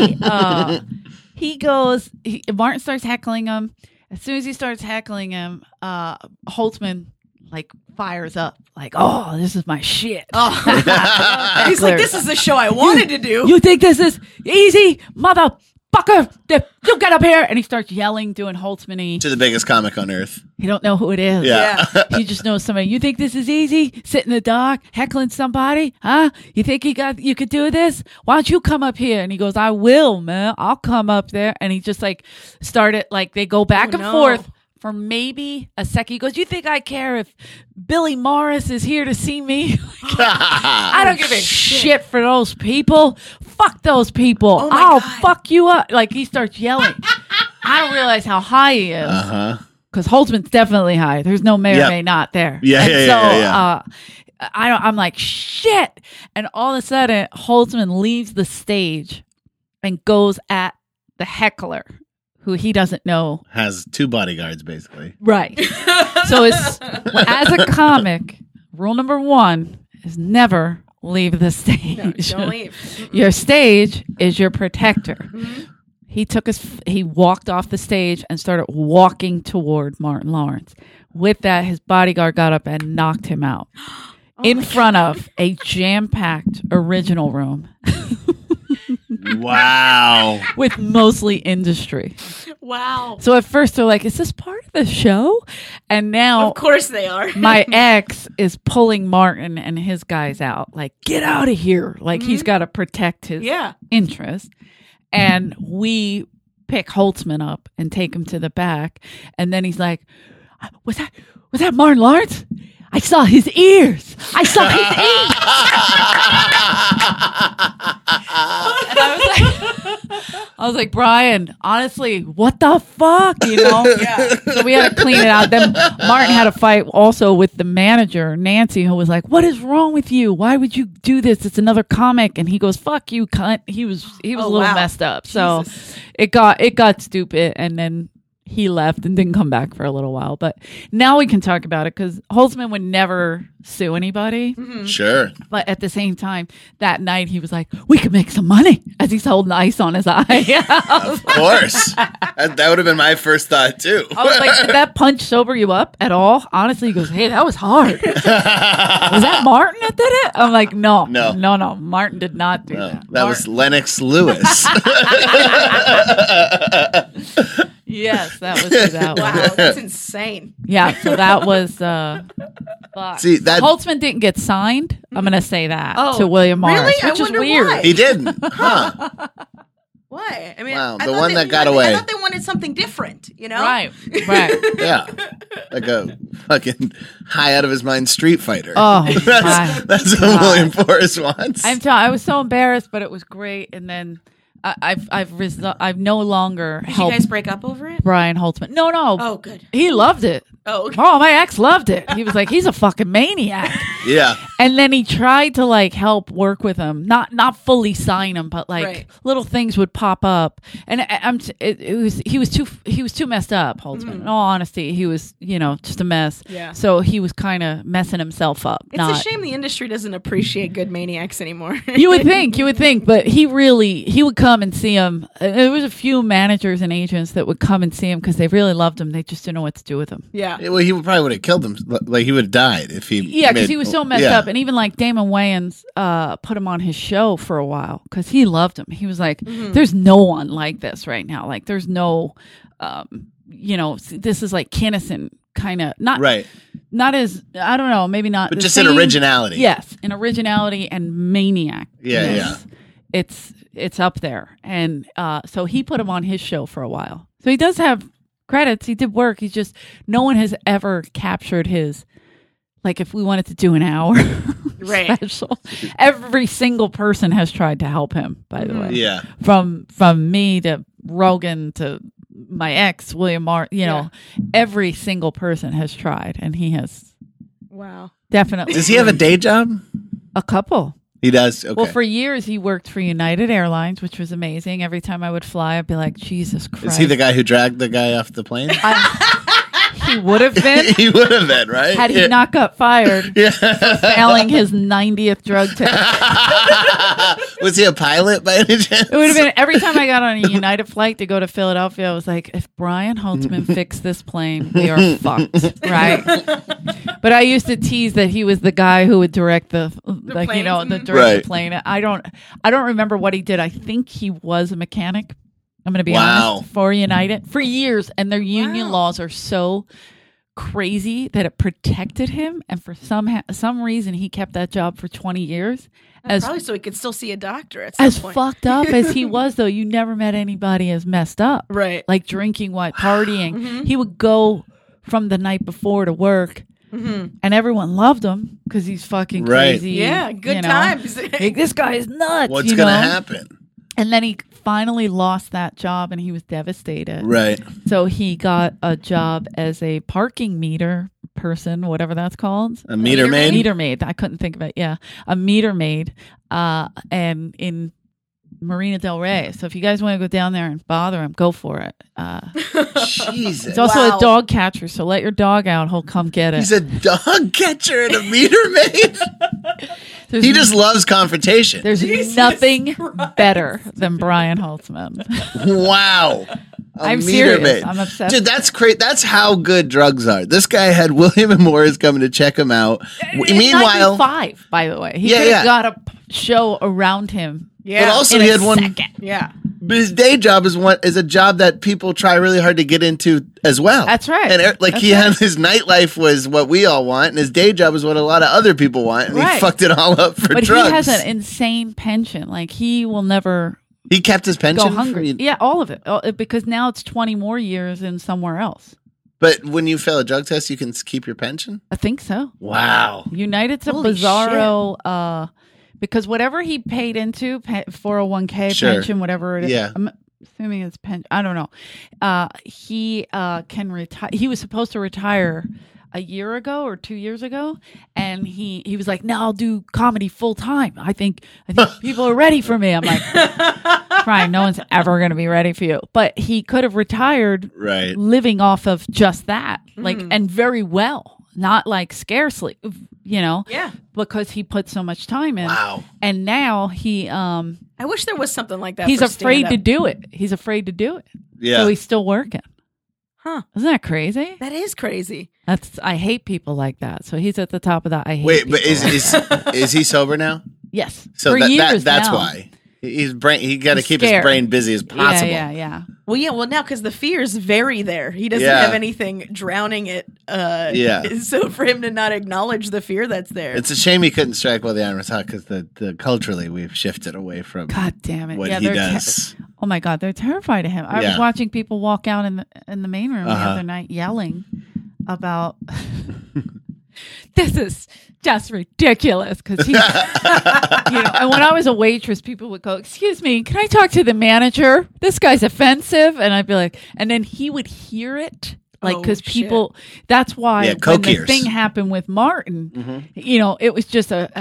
he goes. Martin starts heckling him. As soon as he starts heckling him, Holtzman like fires up, like, "Oh, this is my shit." Oh. He's like, this is the show I wanted to do. You think this is easy, motherfucker? You get up here! And he starts yelling, doing Holtzman-y. To the biggest comic on earth. You don't know who it is. Yeah. He just knows somebody. You think this is easy? Sit in the dark, heckling somebody? Huh? You think you could do this? Why don't you come up here? And he goes, I will, man. I'll come up there. And he just like started, like they go back and forth for maybe a second. He goes, you think I care if Billy Morris is here to see me? I don't give a shit for those people. Fuck those people. I'll fuck you up. Like he starts yelling. I don't realize how high he is. Because Holtzman's definitely high. There's no may or may not there. Yeah. I'm like, shit. And all of a sudden, Holtzman leaves the stage and goes at the heckler, who he doesn't know. Has two bodyguards, basically. Right. So as a comic, rule number 1 is never leave the stage. No, don't leave. Your stage is your protector. Mm-hmm. He walked off the stage and started walking toward Martin Lawrence. With that, his bodyguard got up and knocked him out in front of a jam-packed original room. Wow. With mostly industry. Wow. So at first they're like, is this part of the show? And now Of course they are. my ex is pulling Martin and his guys out. Like, get out of here. Like he's got to protect his interest. And we pick Holtzman up and take him to the back. And then he's like, was that Martin Lawrence? I saw his ears. I saw his ears. And I was like, Brian, honestly, what the fuck? So we had to clean it out. Then Martin had a fight also with the manager, Nancy, who was like, what is wrong with you? Why would you do this? It's another comic. And he goes, fuck you, cunt. He was a little messed up. So it got stupid. And then he left and didn't come back for a little while. But now we can talk about it because Holtzman would never sue anybody. Mm-hmm. Sure. But at the same time, that night he was like, we could make some money, as he's holding ice on his eye. Of course. That would have been my first thought, too. I was like, did that punch sober you up at all? Honestly, he goes, hey, that was hard. Was that Martin that did it? I'm like, no. Martin did not do that. That was Lennox Lewis. Yes, that was that one. Wow, that's insane. Yeah, so that was See, that Holtzman didn't get signed. I'm going to say that to Oh, William Morris, really? I which is wonder weird. why. he didn't. Huh. Why? I mean, Wow, I the thought one that got away. I thought they wanted something different, Right. Yeah. Like a fucking high out of his mind Street Fighter. Oh, my That's what God. William Forrest wants. I was so embarrassed, but it was great. And then I've no longer Did you helped guys break up over it? Brian Holtzman. No. Oh, good. He loved it. Oh, okay. Oh, my ex loved it. He was like, he's a fucking maniac. Yeah. And then he tried to like help work with him, not fully sign him, but like Right. little things would pop up. And he was too messed up. Holtzman. In all honesty, he was just a mess. Yeah. So he was kind of messing himself up. It's a shame the industry doesn't appreciate good maniacs anymore. You would think, but he would come and see him. There was a few managers and agents that would come and see him because they really loved him. They just didn't know what to do with him. Yeah. Well, he probably would have killed him. Like he would have died if he. Yeah, because he was so messed up. And even like Damon Wayans put him on his show for a while because he loved him. He was like, there's no one like this right now. Like there's no, this is like Kinnison kind of not as, I don't know, maybe not. But the just same. in originality. Yes. In originality and maniac. Yeah. It's up there. And so he put him on his show for a while. So he does have credits. He did work. He's just, no one has ever captured his, like if we wanted to do an hour special, every single person has tried to help him, by the way. Yeah. From me to Rogan to my ex, William Martin, every single person has tried, and he has. Wow. Definitely. Does he have a day job? A couple. He does? Okay. Well, for years, he worked for United Airlines, which was amazing. Every time I would fly, I'd be like, Jesus Christ. Is he the guy who dragged the guy off the plane? He would have been. He would have been, right? Had he not got fired for failing his 90th drug test. Was he a pilot by any chance? It would have been every time I got on a United flight to go to Philadelphia, I was like, if Brian Holtzman fixed this plane, we are fucked, right? But I used to tease that he was the guy who would direct the plane. I don't remember what he did. I think he was a mechanic. I'm going to be honest, for United for years, and their union laws are so crazy that it protected him, and for some reason he kept that job for 20 years. Probably so he could still see a doctor at some point. Fucked up as he was, though, you never met anybody as messed up, right? Like drinking, partying. He would go from the night before to work. And everyone loved him because he's fucking crazy. Yeah, good times. Like, this guy is nuts. What's going to happen? And then he finally lost that job and he was devastated. Right. So he got a job as a parking meter person, whatever that's called. A meter maid? Meter maid. I couldn't think of it. Yeah. A meter maid. And in Marina Del Rey. So if you guys want to go down there and bother him, go for it. Jesus. It's also a dog catcher, so let your dog out. He'll come get it. He's a dog catcher and a meter maid? He just loves confrontation. There's nothing better than Brian Holtzman. Wow. I'm serious. I'm obsessed. Dude, that's great. That's how good drugs are. This guy had William and Morris coming to check him out. Meanwhile, 95, by the way, he could have got a show around him. Yeah, but also he had one. Yeah, but his day job is a job that people try really hard to get into as well. That's right. And had his nightlife was what we all want, and his day job is what a lot of other people want, and he fucked it all up for drugs. But he has an insane pension. Like he will never. He kept his pension. Go hungry. Yeah, all of it, because now it's 20 more years in somewhere else. But when you fail a drug test, you can keep your pension? I think so. Wow. United's a bizarro, because whatever he paid into, 401k, pension, whatever it is, I'm assuming it's pension, I don't know. He can retire. He was supposed to retire a year ago or 2 years ago, and he was like, "No, I'll do comedy full time. I think people are ready for me." I'm like, "Brian, no one's ever going to be ready for you." But he could have retired, living off of just that, and very well, not like scarcely, because he put so much time in. Wow. And now he, I wish there was something like that. He's for afraid stand-up. to do it. He's afraid to do it. Yeah. So he's still working. Huh. Isn't that crazy? That is crazy. I hate people like that. So he's at the top of that. I hate people. But is he sober now? Yes. So for years that's now. why. He got to keep his brain busy as possible. Yeah. Well, now because the fears vary there. He doesn't have anything drowning it. So for him to not acknowledge the fear that's there. It's a shame he couldn't strike while the iron was hot because the culturally we've shifted away from God damn it. what he does. Oh my God, they're terrified of him. I was watching people walk out in the main room the other night yelling about this is just ridiculous because he, and when I was a waitress, people would go, "Excuse me, can I talk to the manager? This guy's offensive," and I'd be like, and then he would hear it. Like, because people, that's why when the thing happened with Martin, it was just So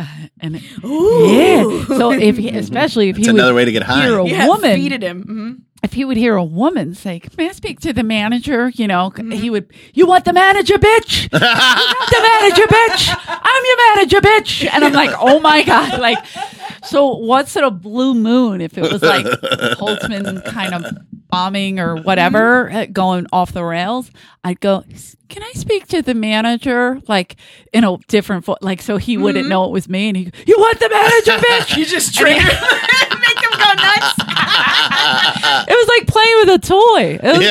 especially if he would another way to get high. hear a woman, feeded him. Mm-hmm. If he would hear a woman say, "May I speak to the manager?" He would, "You want the manager, bitch? You want the manager, bitch? I'm your manager, bitch." And I'm like, oh my God. Like, so what's it a blue moon if it was like Holtzman kind of bombing or whatever, going off the rails, I'd go, can I speak to the manager? Like in a different like, so he wouldn't know it was me. And he go, you want the manager, bitch? You just trigger make him go nuts. It was like playing with a toy. It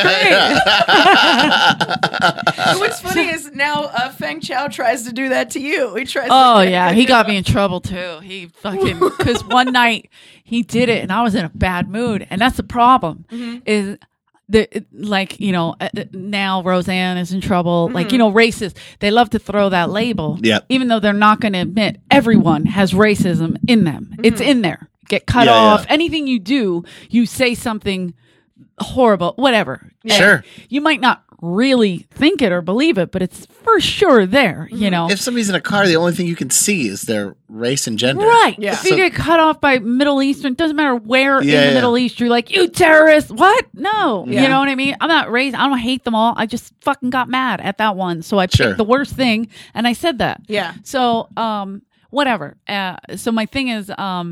was great. What's funny is now Feng Chao tries to do that to you. He tries. Oh yeah, he got me in trouble too. He fucking because one night he did it and I was in a bad mood, and that's the problem. Is like, you know, now Roseanne is in trouble. Like, you know, racist. They love to throw that label. Yep. Even though they're not going to admit everyone has racism in them. It's in there. Get cut off. Yeah. Anything you do, you say something horrible, whatever. Sure. And you might not really think it or believe it, but it's for sure there, you know. If somebody's in a car, the only thing you can see is their race and gender. Right. Yeah. If you get cut off by Middle Eastern, doesn't matter where in the Yeah. Middle East, you're like, you terrorist. What? No. Yeah. You know what I mean? I'm not racist. I don't hate them all. I just fucking got mad at that one. So I picked Sure. the worst thing and I said that. Yeah. So, whatever. So my thing is,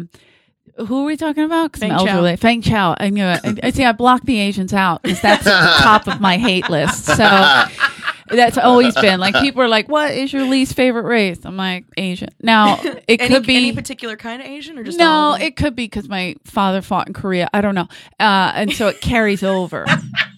who are we talking about? 'Cause I'm Feng Chao. elderly. Feng Chao. I knew it. I see. I blocked the Asians out because that's at the top of my hate list. So that's always been like, people are like, "What is your least favorite race?" I'm like, Asian. Now it could be any particular kind of Asian or just no. all of them? It could be because my father fought in Korea. I don't know, and so it carries over.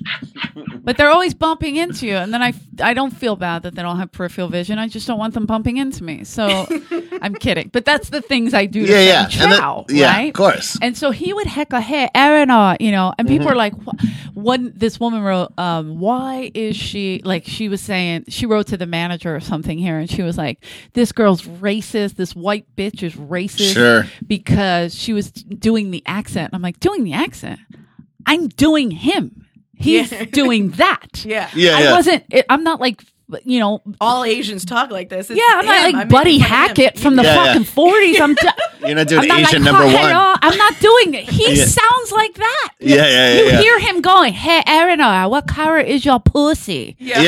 But they're always bumping into you, and then I don't feel bad that they don't have peripheral vision. I just don't want them bumping into me. So I'm kidding, but that's the things I do to Yeah. Feng Chao, Yeah, right? of course. And so he would heckle, "Hey, Aaron," you know, and people are like, this woman wrote, why is she, like, she was saying, she wrote to the manager or something here, and she was like, this girl's racist, this white bitch is racist. Sure. Because she was doing the accent. I'm like, doing the accent? I'm doing him. He's doing that. Yeah. I'm not like, you know, All Asians talk like this. It's I'm not him. like I'm Buddy making fun of him. Hackett from the Yeah, fucking 40s. You're not doing I'm not Asian like, number "Oh, one. hey, oh," I'm not doing it. He Yeah. sounds like that. Yeah. You hear him going, "Hey, Aaron, what color is your pussy?" Yeah.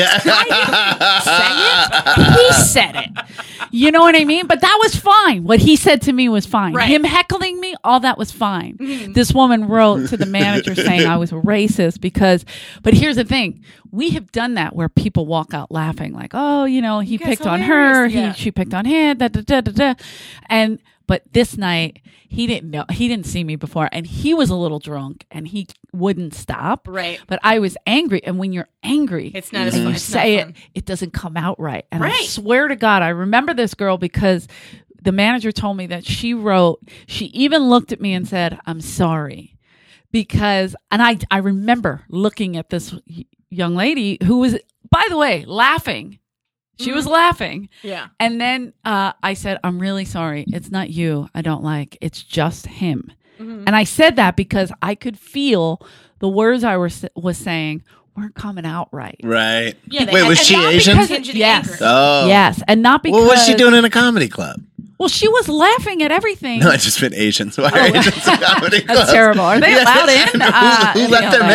He said it. You know what I mean? But that was fine. What he said to me was fine. Right. Him heckling me, all that was fine. This woman wrote to the manager saying I was racist because, but here's the thing. We have done that where people walk out laughing like, oh, you know, he guys picked on her. hilarious. Yeah. She picked on him. Da, da, da, da, da. But this night he didn't know. He didn't see me before, and he was a little drunk, and he wouldn't stop. Right. But I was angry, and when you're angry, It's not as and fun. you It's not say fun. it doesn't come out right. And I Right. swear to God, I remember this girl because the manager told me that she even looked at me and said, "I'm sorry," because, and I remember looking at this young lady who was, by the way, laughing. She was laughing. Yeah. And then I said, "I'm really sorry. It's not you I don't like. It's just him." And I said that because I could feel the words I was saying weren't coming out right. Right. Yeah, Wait, was and she not Asian? because of Yes. anger. Oh. Yes. And not because. What was she doing in a comedy club? Well, she was laughing at everything. No, I just meant Asians. Why are Asians in comedy clubs? That's terrible. Are they allowed in? Who let them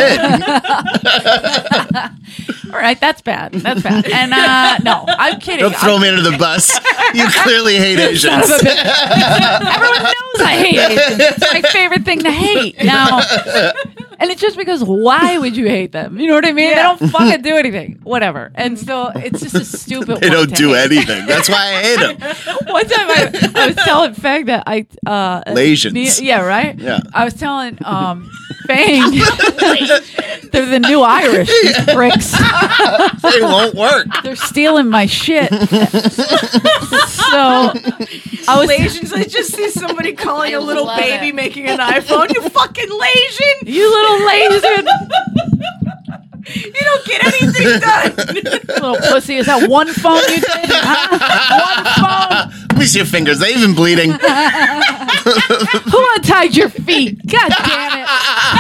in? All right, that's bad. That's bad. And no, I'm kidding. Don't throw me under the bus. You clearly hate Son Asians. of a bitch. Everyone knows I hate Asians. It's my favorite thing to hate. Now, and it's just because why would you hate them? You know what I mean? They don't fucking do anything. Whatever. And so it's just a stupid. They one don't to do hate. anything. That's why I hate them. One time I was telling Fang that Lasians. Yeah, right? Yeah. I was telling Fang they're the new Irish, these pricks. They won't work. They're stealing my shit. So I was Asians, I just see somebody calling I a little love baby it. making an iPhone. You fucking Asian! you little lazy You don't get anything done. little pussy. Is that one phone you did? Huh? Let me see your fingers. They even bleeding. One phone? Who untied your feet? God damn it.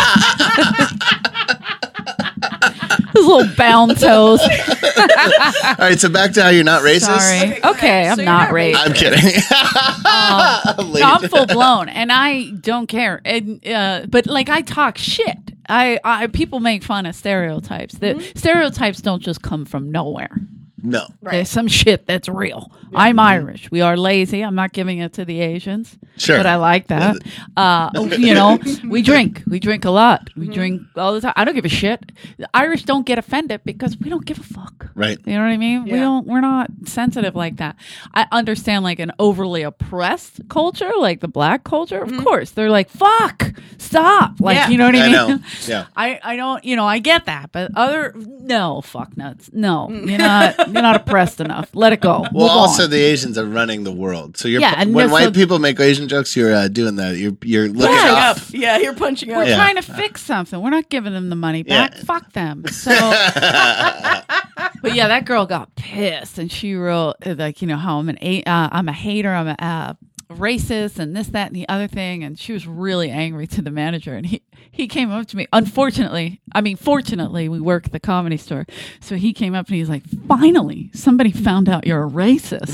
Those little bound toes. All right, so back to how you're not racist. Sorry. go Okay, ahead. I'm So you're not not racist. I'm kidding. No, I'm full blown, and I don't care. And but like I talk shit. I people make fun of stereotypes. The stereotypes don't just come from nowhere. No. There's some shit that's real. I'm Irish. We are lazy. I'm not giving it to the Asians. Sure. But I like that. You know, we drink. We drink a lot. We drink all the time. I don't give a shit. The Irish don't get offended because we don't give a fuck. Right. You know what I mean? We're not sensitive like that. I understand like an overly oppressed culture, like the black culture. Of course. They're like, fuck, stop. Like, you know what I mean? I know. Yeah. I don't, you know, I get that, but no, fuck nuts. No, you're not oppressed enough. Let it go. Well, Move also on. the Asians are running the world. So and when that's white so- people make Asian jokes, you're doing that. You're looking up. Yeah, you're punching up. We're Yeah. trying to fix something. We're not giving them the money back. Yeah. Fuck them. So, but yeah, that girl got pissed, and she wrote like, you know, how I'm a hater, I'm a racist, and this, that, and the other thing, and she was really angry to the manager, and he came up to me. Fortunately, we work at the Comedy Store, so he came up and he's like, "Finally, somebody found out you're a racist."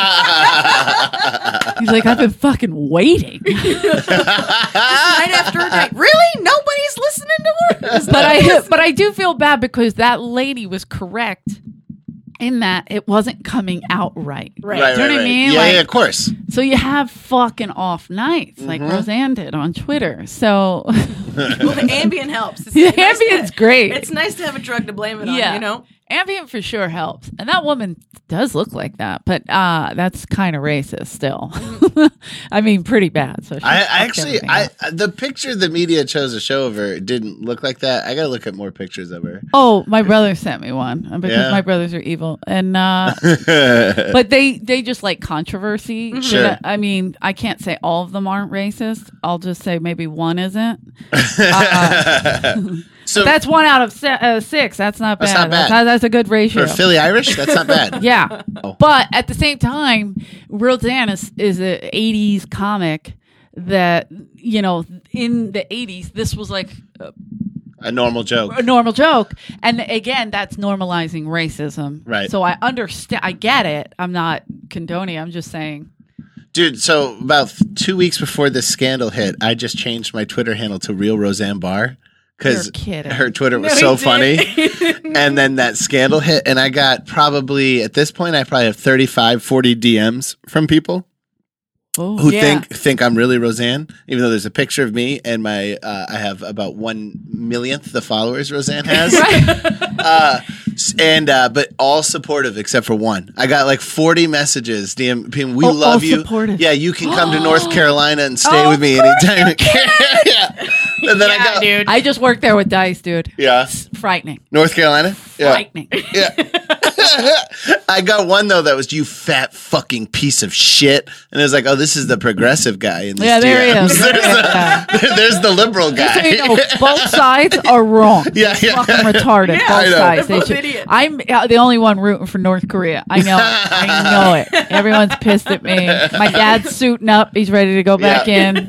He's like, "I've been fucking waiting." Night after night. Really? Nobody's listening to her? But I do feel bad because that lady was correct in that it wasn't coming out right. Right. Right, Do you know what I mean? Yeah, Like, yeah, of course. So you have fucking off nights like Roseanne did on Twitter. So Well, the Ambien helps. It's the nice Ambient's to- great. It's nice to have a drug to blame it on, Yeah. you know? Ambient for sure helps. And that woman does look like that, but that's kind of racist still. I mean, pretty bad. So she I fucked actually, everything up. the picture the media chose to show of her didn't look like that. I gotta look at more pictures of her. Oh, my brother sent me one because Yeah. my brothers are evil, and but they just like controversy. Sure. I mean, I can't say all of them aren't racist. I'll just say maybe one isn't. So That's 1 out of 6. That's not bad. That's not bad. That's a good ratio. for Philly Irish, that's not bad. Yeah, but at the same time, Roseanne is an '80s comic that, you know, in the '80s, this was like A normal joke. a normal joke, and again, that's normalizing racism. Right. So I understand. I get it. I'm not condoning. I'm just saying. Dude, so about 2 weeks before this scandal hit, I just changed my Twitter handle to Real Roseanne Barr because You're kidding. her Twitter was No, so he funny. And then that scandal hit, and I got probably, at this point, I probably have 35, 40 DMs from people Oh, who Yeah. think I'm really Roseanne, even though there's a picture of me and my I have about 1/1,000,000th the followers Roseanne has. But all supportive except for one. I got like 40 messages. DM, we Oh, love all you. supportive. Yeah, you can come to North Carolina and stay with me anytime. Yeah. And then I got dude. I just worked there with Dice, dude. yeah, It's frightening. North Carolina. Yeah. Frightening. Yeah. I got one though that was you fat fucking piece of shit, and it was like, oh, this is the progressive guy in these Yeah, there he DMs. is. There's the liberal guy. So you know, both sides are wrong. Yeah, yeah. Fucking retarded. Yeah, both I know. sides. They're both should- idiots. I'm the only one rooting for North Korea. I know. I know it. Everyone's pissed at me. My dad's suiting up. He's ready to go back in.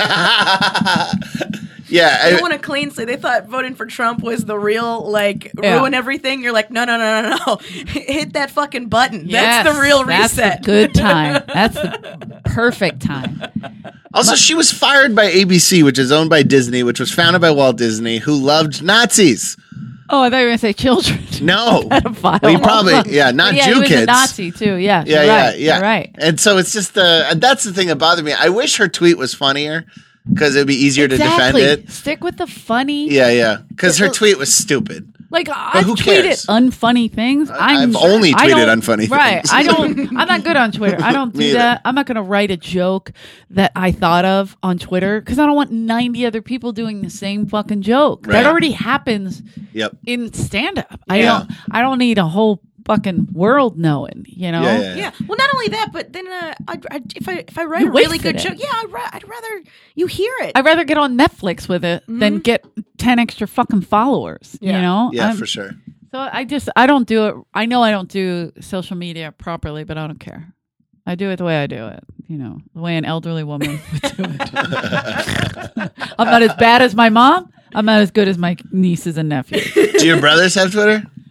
Yeah, They want a clean slate. They thought voting for Trump was the real, like, Yeah. ruin everything. You're like, no. Hit that fucking button. Yes, That's the real that's reset. the good time. That's the perfect time. Also, she was fired by ABC, which is owned by Disney, which was founded by Walt Disney, who loved Nazis. Oh, I thought you were going to say children. No. Pedophile. Well, he probably, yeah, not yeah, Jew he was kids. a Nazi too. Yeah, Yeah, you're yeah, right. yeah. You're right. And so it's just and that's the thing that bothered me. I wish her tweet was funnier because it'd be easier to defend it. Stick with the funny. Yeah, yeah. Because her tweet was stupid. Like I've who tweeted cares? unfunny things. I've only I tweeted don't- unfunny right. things. I'm not good on Twitter. I don't Me do either. that. I'm not going to write a joke that I thought of on Twitter because I don't want 90 other people doing the same fucking joke. Right. That already happens Yep. in stand up. Yeah. I don't need a whole fucking world knowing, you know? Yeah. Yeah. Well, not only that, but then if I write You a really wasted good it. joke, yeah, I'd rather you hear it. I'd rather get on Netflix with it than get 10 extra fucking followers, you Yeah. know? Yeah, for sure. So I don't do it. I know I don't do social media properly, but I don't care. I do it the way I do it, you know, the way an elderly woman would do it. I'm not as bad as my mom. I'm not as good as my nieces and nephews. Do your brothers have Twitter?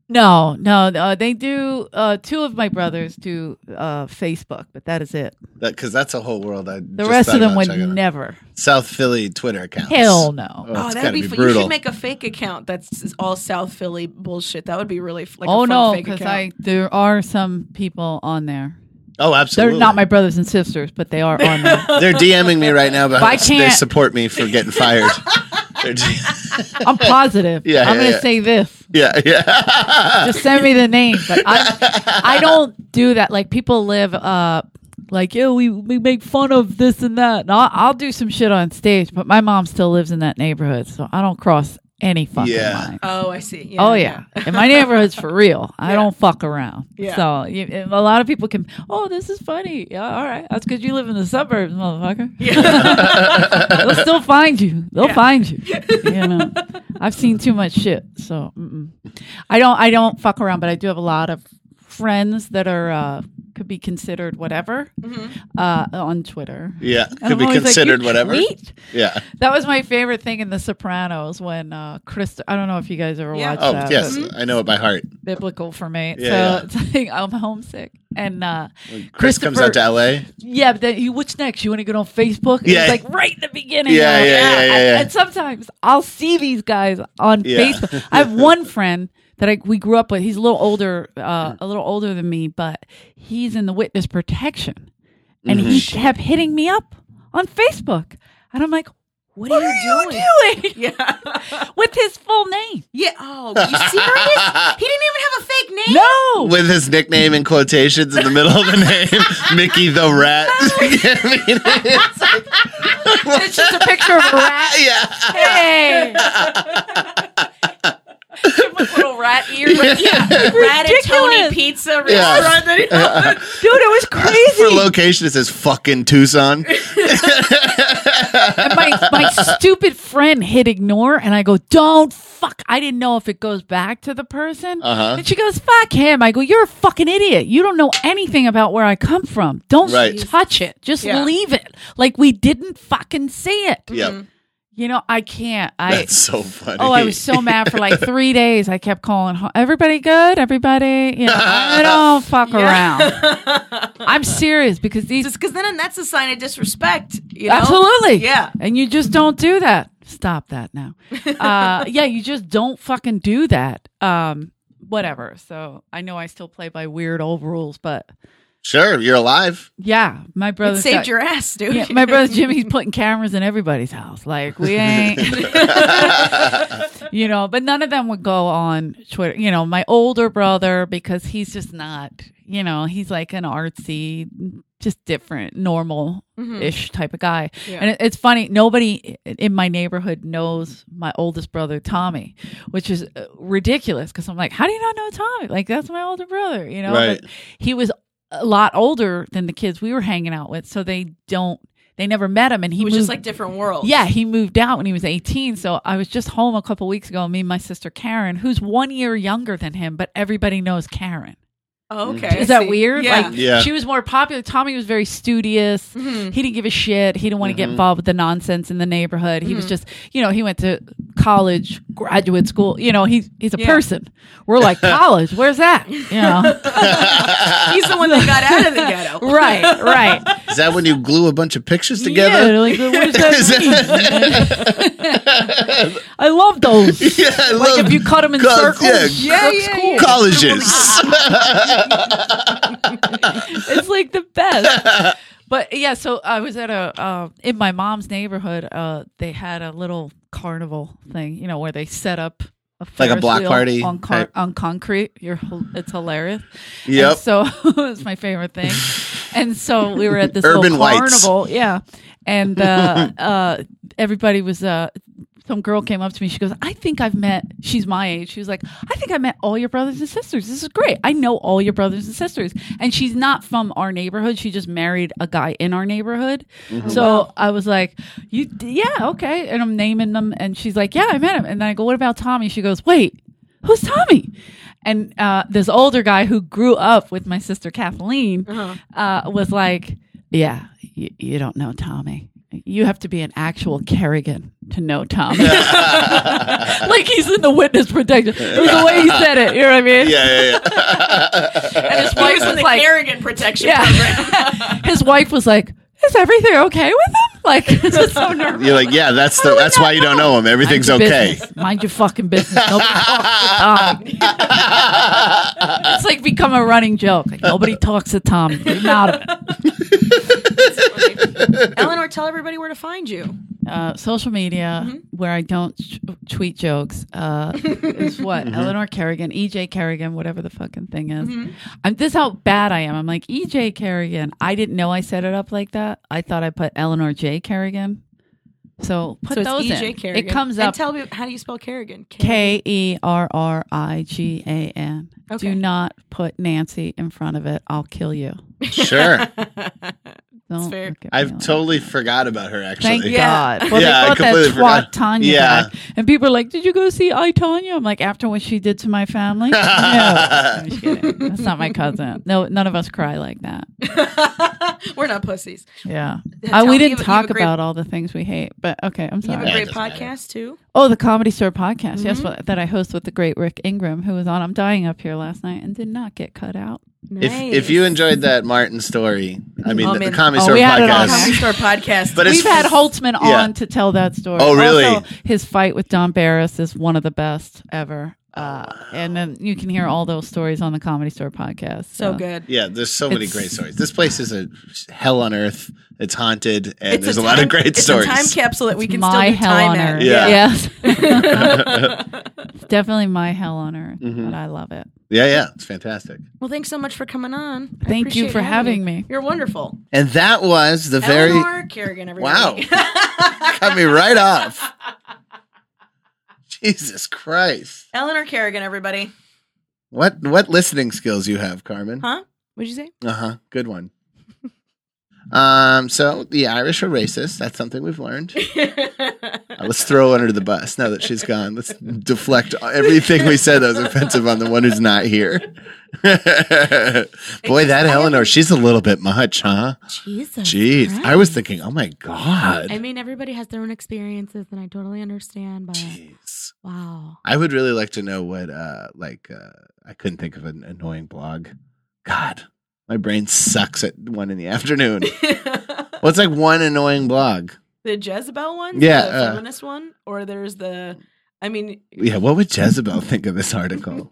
No, they do. Two of my brothers do Facebook, but that is it. Because that's a whole world. The rest of them would never. South Philly Twitter accounts. Hell no. Oh, Oh, it's that'd gotta be be fun. You brutal. should make a fake account that's all South Philly bullshit. That would be really like Oh a fun no, fake because account. there are some people on there. Oh, absolutely. They're not my brothers and sisters, but they are on there. They're DMing me right now, but I they can't- support me for getting fired. They're I'm positive. Yeah, I'm yeah, going to yeah. say this. yeah. Just send me the name. But I don't do that. Like people live like, yeah, we make fun of this and that. And I'll do some shit on stage, but my mom still lives in that neighborhood, so I don't cross any fucking Yeah. line. Oh, I see. Oh yeah, and my neighborhood's for real. I Yeah. don't fuck around. Yeah. So a lot of people can. Oh, this is funny. Yeah, all right. That's because you live in the suburbs, motherfucker. They'll still find you. They'll find you. You know, I've seen too much shit. So I don't fuck around. But I do have a lot of friends that are could be considered whatever on Twitter. Yeah. And Could I'm be always like, considered "You whatever. tweet?" Yeah. That was my favorite thing in The Sopranos when Chris. I don't know if you guys ever watched Oh, that. yes. but I know it by heart. biblical for me. Yeah, so it's like I'm homesick. And Chris comes out to LA. yeah, but then what's next? You want to get on Facebook? And Yeah. It's like right in the beginning. Yeah, I'm like, yeah. And sometimes I'll see these guys on Yeah. Facebook. I have one friend that we grew up with. He's a little older than me, but he's in the witness protection, and he kept hitting me up on Facebook, and I'm like, What are you doing? Yeah. With his full name. Yeah. Oh, you serious? He didn't even have a fake name. No. With his nickname in quotations in the middle of the name, Mickey the Rat. I mean, it's like, It's just a picture of a rat. yeah. Hey. With little rat ears. Ratatouille Pizza Yeah. restaurant. That he opened. Dude, it was crazy. For location, it says fucking Tucson. And my stupid friend hit ignore, and I go, don't fuck. I didn't know if it goes back to the person. And she goes, fuck him. I go, you're a fucking idiot. You don't know anything about where I come from. Don't Right. touch it. Just Yeah. leave it. Like we didn't fucking see it. Yep. You know, I can't. That's so funny. Oh, I was so mad for like 3 days. I kept calling, everybody good? Everybody? You know, I don't fuck around. I'm serious because these. Because then that's a sign of disrespect. You know? Absolutely. Yeah. And you just don't do that. Stop that now. Yeah, you just don't fucking do that. Whatever. So I know I still play by weird old rules, but Sure, you're alive. yeah, my brother It saved your ass, dude. Yeah, my brother Jimmy's putting cameras in everybody's house. Like we ain't, you know. But none of them would go on Twitter. You know, my older brother, because he's just not. You know, he's like an artsy, just different, normal-ish type of guy. Yeah. And it's funny. Nobody in my neighborhood knows my oldest brother Tommy, which is ridiculous. Because I'm like, how do you not know Tommy? Like that's my older brother. You know, Right. but he was a lot older than the kids we were hanging out with, so they never met him, and he It was moved, just like different worlds. yeah, he moved out when he was 18. So I was just home a couple weeks ago, me and my sister Karen, who's 1 year younger than him, but everybody knows Karen. Oh, okay. Is that weird? Yeah. Like Yeah. she was more popular. Tommy was very studious. He didn't give a shit. He didn't want to get involved with the nonsense in the neighborhood. He was just, you know, he went to college, graduate school. You know, he's a person. We're like, college, where's that? You know, He's the one that got out of the ghetto. right. Is that when you glue a bunch of pictures together? Yeah, like, what does that Is mean? I love those. Yeah, I Like love if you cut them in circles. yeah, that's cool. colleges. It's like the best. But yeah, so I was at in my mom's neighborhood. They had a little carnival thing, you know, where they set up a Like a Ferris block wheel party on type. on concrete. It's hilarious. Yep. And so it's my favorite thing. And so we were at this Urban little whites. carnival, yeah. And everybody was. Some girl came up to me. She goes, I think I've met, she's my age. She was like, I think I met all your brothers and sisters. This is great. I know all your brothers and sisters. And she's not from our neighborhood. She just married a guy in our neighborhood. So I was like, yeah, okay. And I'm naming them. And she's like, yeah, I met him. And then I go, what about Tommy? She goes, wait, who's Tommy? And this older guy who grew up with my sister Kathleen was like, yeah, you don't know Tommy. You have to be an actual Kerrigan to know Tom. Like he's in the witness protection. It was the way he said it. You know what I mean? Yeah. And his He wife was in was the like, Kerrigan protection yeah. program. His wife was like, is everything okay with him? Like, it's just so nervous. You're like, yeah, that's why you don't know him. Everything's Mind your okay. business. Mind your fucking business. Nobody talks to Tom. It's like become a running joke. Like, nobody talks to Tom. Get him out of it. Eleanor, tell everybody where to find you. Social media, where I don't tweet jokes, is what? Eleanor Kerrigan, EJ Kerrigan, whatever the fucking thing is. This is how bad I am. I'm like, EJ Kerrigan. I didn't know I set it up like that. I thought I put Eleanor J. Kerrigan. So put So it's those EJ in. Kerrigan. It comes And up tell me, how do you spell Kerrigan? Kerrigan. Okay. Do not put Nancy in front of it. I'll kill you. Sure. Don't fair. look at me I've like totally forgot about her, actually. Thank Yeah. God. Well, Yeah, I they brought that completely twat forgot. Tanya Yeah. back. And people are like, did you go see I, Tanya? I'm like, after what she did to my family? No. I'm just kidding. That's not my cousin. No, none of us cry like that. We're not pussies. Yeah. Tell me We you didn't have a talk great- about all the things we hate. But okay, I'm You have sorry. a great doesn't matter. podcast, too. Oh, the Comedy Store podcast. Yes, that I host with the great Rick Ingram, who was on I'm Dying Up Here last night and did not get cut out. If you enjoyed that Martin story, I mean, the Comedy Oh, Store we had it on podcast. Comedy Store podcast. But it's- We've had Holtzman Yeah. on to tell that story. Oh, really? Also, his fight with Don Barris is one of the best ever. And then you can hear all those stories on the Comedy Store podcast. so good. Yeah, there's so many It's- great stories. This place is a hell on earth. It's haunted, and It's there's a lot of great stories. It's a time capsule that we can my still do hell time on at. earth. Yeah. Yes. It's definitely my hell on earth, but I love it. Yeah, it's fantastic. Well, thanks so much for coming on. I Thank you appreciate for having me. You're wonderful. And that was the very Eleanor Kerrigan, everybody. wow, cut me right off. Jesus Christ! Eleanor Kerrigan, everybody. What listening skills you have, Carmen? Huh? What'd you say? Good one. So the Irish are racist. That's something we've learned. Let's throw her under the bus now that she's gone. Let's deflect everything we said that was offensive on the one who's not here. Boy, that Eleanor, she's a little bit much, huh? Jesus. Jeez. Christ. I was thinking, oh my God. I mean, everybody has their own experiences, and I totally understand, but Jeez. wow. I would really like to know what, I couldn't think of an annoying blog. God, my brain sucks at 1 PM. What's like one annoying blog? The Jezebel one? Yeah, The feminist one? Or there's the, I mean, Yeah, what would Jezebel think of this article?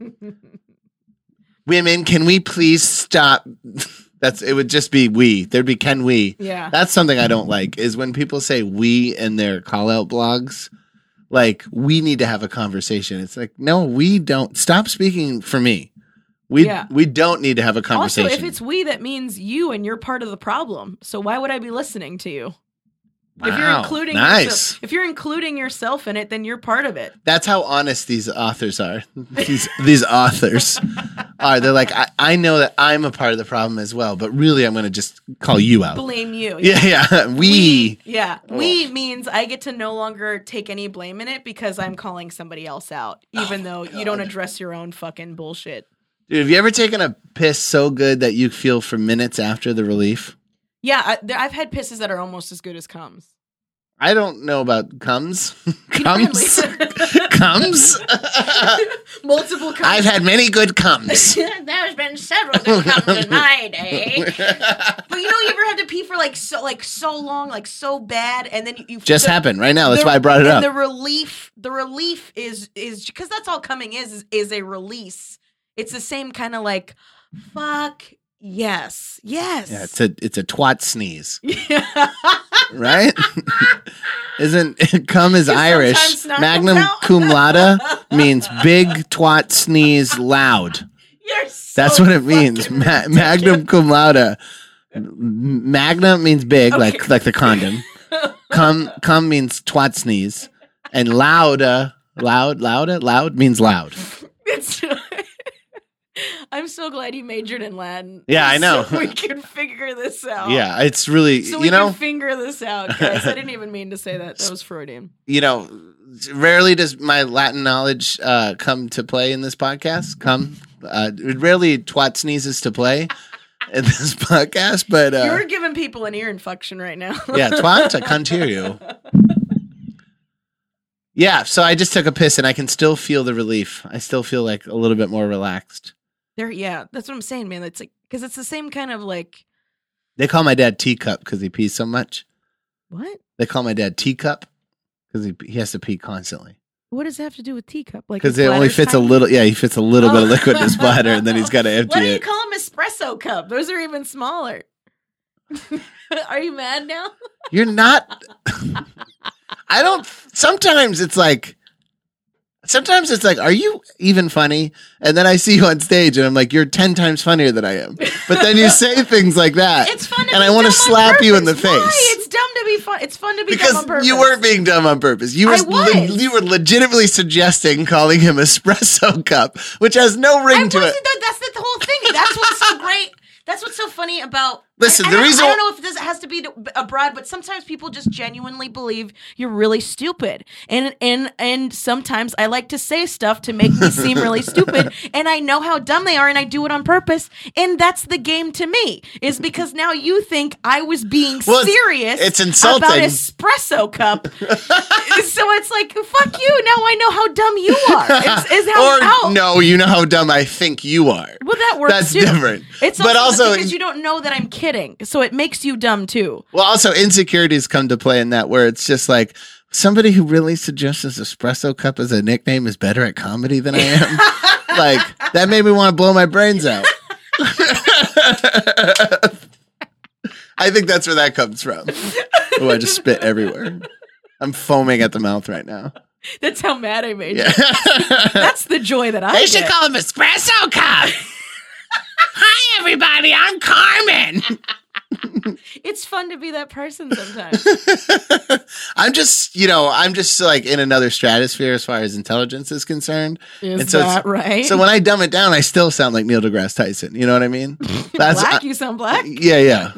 Women, can we please stop? It would just be we. There'd be can we. yeah. That's something I don't like is when people say we in their call out blogs. Like, we need to have a conversation. It's like, no, we don't. Stop speaking for me. We don't need to have a conversation. Also, if it's we, that means you and you're part of the problem. So why would I be listening to you? If you're Wow, including nice. yourself, if you're including yourself in it, then you're part of it. That's how honest these authors are. These authors are. They're like, I know that I'm a part of the problem as well, but really I'm going to just call you out. Blame you. Yeah. We. We means I get to no longer take any blame in it because I'm calling somebody else out, even though you don't address your own fucking bullshit. Dude, have you ever taken a piss so good that you feel for minutes after the relief? Yeah, I've had pisses that are almost as good as comes. I don't know about comes. Comes? Comes? Multiple comes. I've had many good comes. There's been several good comes in my day. But you ever had to pee for so long, like so bad, and then you Just happened right now. That's why I brought it up. The relief is because that's all coming is a release. It's the same kind of like, fuck yes. Yeah, it's a twat sneeze. Yeah. Right? Isn't cum is Irish? sometimes Magnum not. cum laude means big twat sneeze loud. You're so That's what it means. fucking Magnum cum laude. Magna means big, like the condom. Cum means twat sneeze, and loud means loud. It's I'm so glad you majored in Latin. Yeah, I know. So we can figure this out. Yeah, it's really So we can figure this out, guys. I didn't even mean to say that. That was Freudian. Rarely does my Latin knowledge come to play in this podcast. Rarely twat sneezes to play in this podcast, but You're giving people an ear infection right now. yeah, twat, I can't hear you. Yeah, so I just took a piss and I can still feel the relief. I still feel like a little bit more relaxed. Yeah, that's what I'm saying, man. It's like, because it's the same kind of like, They call my dad Teacup because he pees so much. what? They call my dad Teacup because he has to pee constantly. What does it have to do with teacup? Like, Because his it only bladder's fits a tiny? little. Yeah, he fits a little bit of liquid in his bladder, and then he's got to empty Why do you it. call them espresso cup? Those are even smaller. Are you mad now? You're not. I don't. Sometimes it's like, are you even funny? And then I see you on stage, and I'm like, you're 10 times funnier than I am. But then you say things like that, It's fun to and be I want to dumb on slap you in the purpose. face. Why? It's dumb to be fun. It's fun to be dumb on Because purpose. you weren't being dumb on purpose. You were I was. you were legitimately suggesting calling him espresso cup, which has no ring to it. That's the whole thing. That's what's so great. That's what's so funny about. Listen, I the reason- I don't know if this has to be abroad, but sometimes people just genuinely believe you're really stupid, and sometimes I like to say stuff to make me seem really stupid, and I know how dumb they are, and I do it on purpose, and that's the game to me. Is because now you think I was being Well, serious. it's insulting. About espresso cup, so it's like fuck you. Now I know how dumb you are. Is how Or no, you know how dumb I think you are. Well, that works That's too. different. It's But also- because you don't know that I'm kidding, so it makes you dumb too. Well, also insecurities come to play in that, where it's just like somebody who really suggests espresso cup as a nickname is better at comedy than I am. Like that made me want to blow my brains out. I think that's where that comes from. Oh, I just spit everywhere. I'm foaming at the mouth right now. That's how mad I made Yeah. you. That's the joy that I get. call him espresso cup. Hi, everybody. I'm Carmen. It's fun to be that person sometimes. I'm just like in another stratosphere as far as intelligence is concerned. Is And so that right? So when I dumb it down, I still sound like Neil deGrasse Tyson. You know what I mean? That's black? You sound black? Yeah.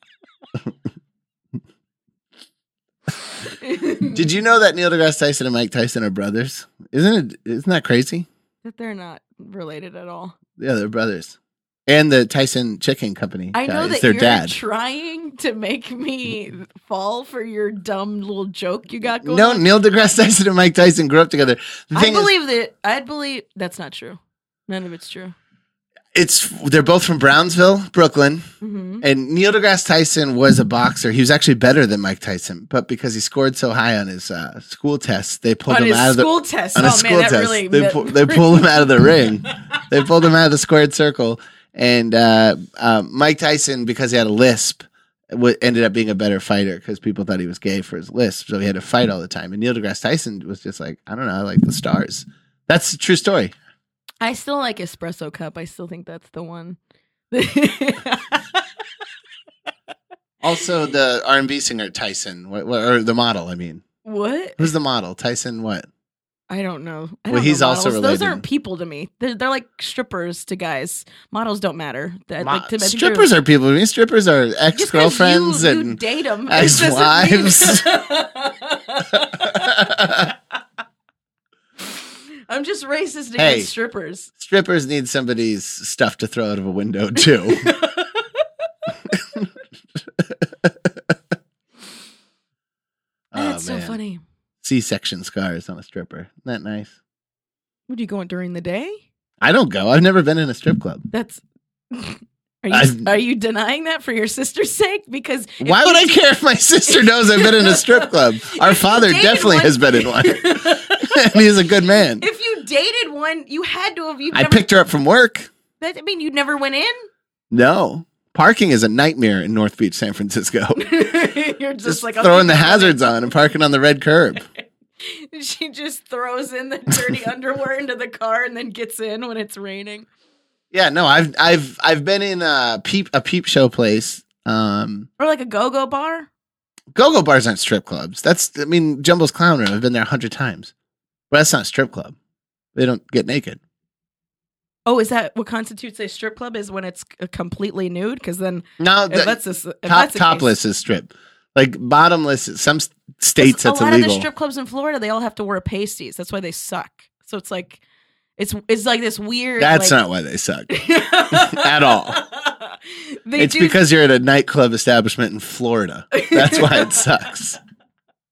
Did you know that Neil deGrasse Tyson and Mike Tyson are brothers? Isn't that crazy? That they're not related at all. Yeah, they're brothers. And the Tyson Chicken Company I know guy is that their you're dad. trying to make me fall for your dumb little joke you got going No, on. Neil deGrasse Tyson and Mike Tyson grew up together. The I thing is, believe that's not true. None of it's true. they're both from Brownsville, Brooklyn. Mm-hmm. And Neil deGrasse Tyson was a boxer. He was actually better than Mike Tyson, but because he scored so high on his school tests, they pulled On him his out of the school test. on Oh his school man, that test. really They pulled him out of the ring. They pulled him out of the squared circle. And Mike Tyson, because he had a lisp, ended up being a better fighter because people thought he was gay for his lisp, so he had to fight all the time. And Neil deGrasse Tyson was just like, I don't know, I like the stars. That's a true story. I still like espresso cup. I still think that's the one. Also, the R&B singer Tyson, or the model, I mean. What? Who's the model? Tyson what? I don't know. I Well, don't he's know also models. Those related. aren't people to me. They're like strippers to guys. Models don't matter. Strippers are people. I mean, strippers are Just 'cause ex-girlfriends you and date them. ex-wives. I'm just racist against Hey. strippers. Strippers need somebody's stuff to throw out of a window, too. That's so man. funny. C-section scars on a stripper. Isn't that nice? Would you go in during the day? I don't go. I've never been in a strip club. That's. Are you denying that for your sister's sake? Because if Why you would I did- care if my sister knows I've been in a strip club? Our If you father dated definitely one- has been in one. And he's a good man. If you dated one, you had to have. I picked her up from work. That, I mean, you never went in. No. Parking is a nightmare in North Beach, San Francisco. You're just, like throwing the hazards on and parking on the red curb. She just throws in the dirty underwear into the car and then gets in when it's raining. Yeah, no, I've been in a peep show place. Or like a go-go bar. Go-go bars aren't strip clubs. Jumbo's Clown Room. I've been there 100 times. But that's not a strip club. They don't get naked. Oh, is that what constitutes a strip club? Is when it's completely nude? Because then No, if that's the topless is strip. Like bottomless, some states that's a lot illegal. of the strip clubs in Florida, they all have to wear pasties. That's why they suck. So it's like it's like this weird. That's like, not why they suck at all. It's do- because you're at a nightclub establishment in Florida. That's why it sucks.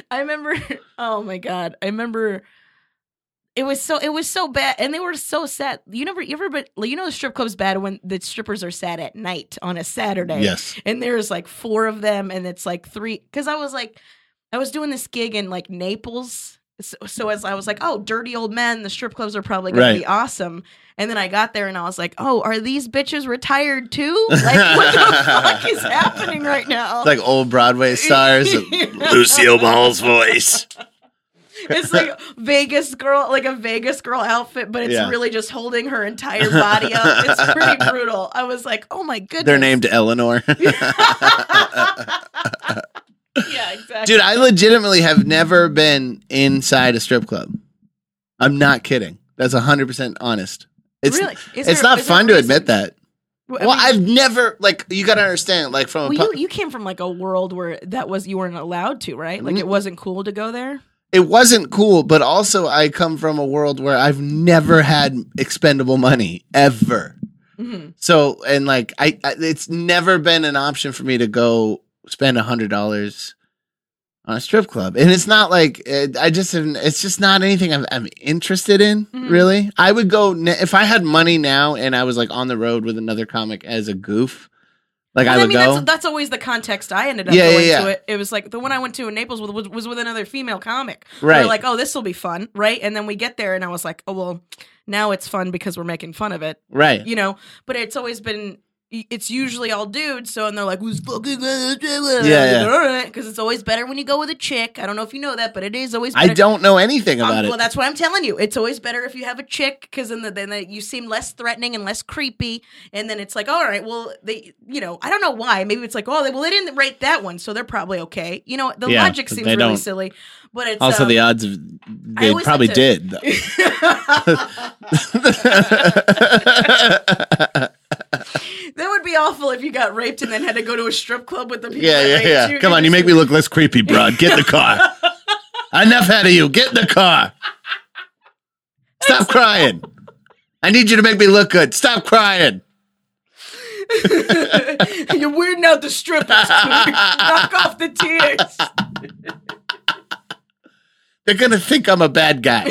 I remember. Oh my god! I remember. It was so bad, and they were so sad. You ever, but you know, the strip club's bad when the strippers are sad at night on a Saturday. Yes. And there's like 4 of them, and it's like 3. Because I was doing this gig in like Naples. So as I was like, oh, dirty old men, the strip clubs are probably going to be awesome. And then I got there and I was like, oh, are these bitches retired too? Like, what the fuck is happening right now? Like old Broadway stars. Lucille Ball's voice. It's like Vegas girl, like a Vegas girl outfit, but it's really just holding her entire body up. It's pretty brutal. I was like, oh my goodness. They're named Eleanor. Yeah, exactly. Dude, I legitimately have never been inside a strip club. I'm not kidding. That's 100% honest. It's Really? It's not fun to admit that. I Well, mean, I've never, like, you got to understand, like, from well, you came from like a world where you weren't allowed to, right? Like it wasn't cool to go there. it wasn't cool, but also I come from a world where I've never had expendable money ever. Mm-hmm. So, and like, I it's never been an option for me to go spend $100 on a strip club. And it's not like, it's just not anything I'm interested in, really. I would go, if I had money now and I was like on the road with another comic as a goof, like I would go. That's always the context I ended up going to it. It was like the one I went to in Naples was with another female comic. Right. We're like, oh, this will be fun, right? And then we get there and I was like, oh, well, now it's fun because we're making fun of it. Right. You know, but it's always been, it's usually all dudes. So, and they're like, who's fucking, yeah. Because it's always better when you go with a chick. I don't know if you know that, but it is always better. I don't know anything about it. Well, that's what I'm telling you. It's always better if you have a chick because then you seem less threatening and less creepy. And then it's like, all right, well, I don't know why. Maybe it's like, oh, they didn't rate that one, so they're probably okay. You know, the logic seems really silly. But it's also the odds of they probably did. Though. That would be awful if you got raped and then had to go to a strip club with the people that raped you. Come on, you make me look less creepy, broad. Get in the car. Enough out of you. Get in the car. Stop crying. I need you to make me look good. Stop crying. You're weirding out the strippers. Knock off the tears. They're going to think I'm a bad guy.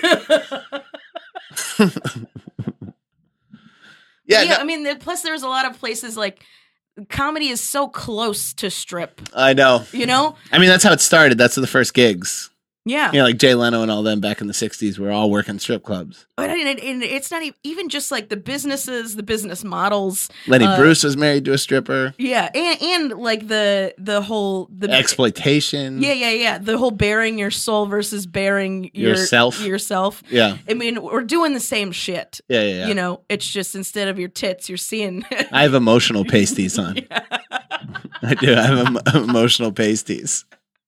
I mean, plus there's a lot of places like comedy is so close to strip. I know. You know? I mean, that's how it started. That's the first gigs. Yeah. You know, like Jay Leno and all them back in the 60s were all working strip clubs. And it's not even just like the businesses, the business models. Lenny Bruce was married to a stripper. Yeah. And like the whole... exploitation. Yeah. The whole bearing your soul versus bearing yourself. Yeah. I mean, we're doing the same shit. Yeah. You know, it's just instead of your tits, you're seeing... I have emotional pasties on. Yeah. I do. I have emotional pasties.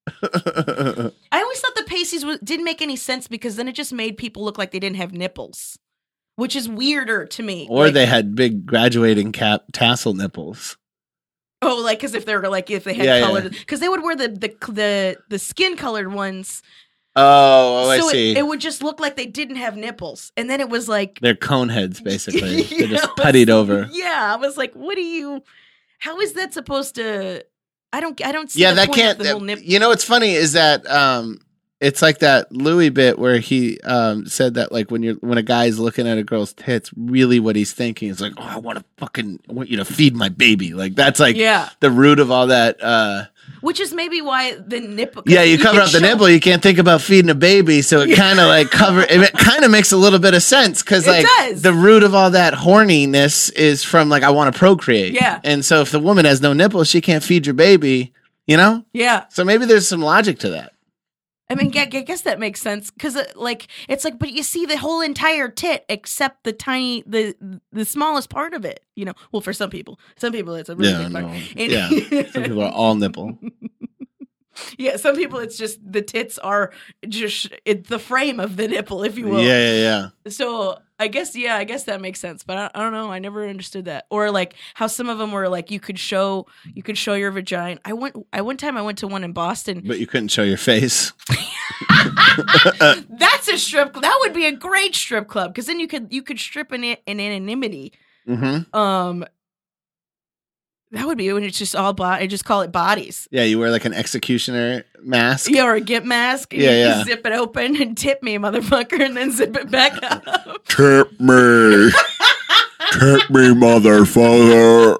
I always thought the pasties didn't make any sense because then it just made people look like they didn't have nipples, which is weirder to me. Or they had big graduating cap tassel nipples. Oh, like because if they had colored, because they would wear the skin colored ones. Oh, I so see. It would just look like they didn't have nipples, and then it was like they're cone heads basically. They're just puttied over. Yeah, I was like, how is that supposed to? I don't see. Yeah, the that point can't. of the whole nip- You know what's funny is that it's like that Louis bit where he said that like when a guy's looking at a girl's tits, really what he's thinking is like, oh, I want you to feed my baby. Like that's like the root of all that. Which is maybe why the nipple. Yeah, you cover up the nipple. You can't think about feeding a baby, so it kind of like It kind of makes a little bit of sense because like the root of all that horniness is from like I want to procreate. Yeah, and so if the woman has no nipples, she can't feed your baby. You know. Yeah. So maybe there's some logic to that. I mean, I guess that makes sense because, it's like, but you see the whole entire tit except the smallest part of it. You know, well, for some people, it's a really big part. Some people are all nipple. Yeah, some people it's just the tits are just the frame of the nipple, if you will. Yeah. So I guess that makes sense, but I don't know. I never understood that, or like how some of them were like you could show your vagina. One time I went to one in Boston, but you couldn't show your face. That's a strip club. That would be a great strip club because then you could strip in anonymity. Mm-hmm. That would be when it's just all I just call it bodies. Yeah, you wear like an executioner mask. Yeah, or a gimp mask. And Yeah, you yeah. just zip it open and tip me, motherfucker, and then zip it back up. Tip me. Tip me, motherfucker.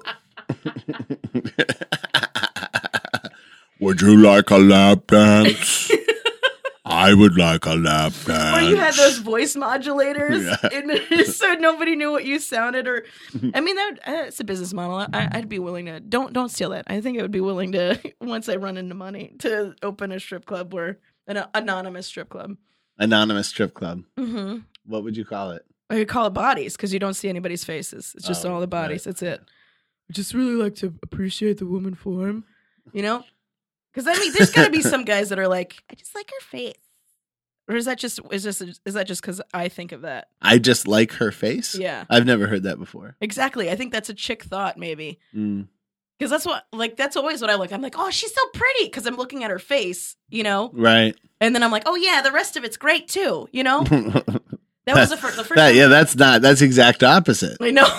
Would you like a lap dance? I would like a lap dance. Or you had those voice modulators, Yeah. and so nobody knew what you sounded. Or, I mean, it's a business model. I'd be willing to don't steal that. I think I would be willing to once I run into money to open a strip club where an anonymous strip club. Anonymous strip club. Mm-hmm. What would you call it? I could call it bodies because you don't see anybody's faces. It's just all the bodies. right. That's it. I just really like to appreciate the woman form, you know? Because I mean, there's got to be some guys that are like, I just like her face. Or is that just because I think of that? I just like her face? Yeah. I've never heard that before. Exactly. I think that's a chick thought, maybe. Mm. Because that's always what I look. I'm like, oh, she's so pretty. Because I'm looking at her face, you know? Right. And then I'm like, oh, yeah, the rest of it's great, too, you know? That was the first time. Yeah, that's exact opposite. I know.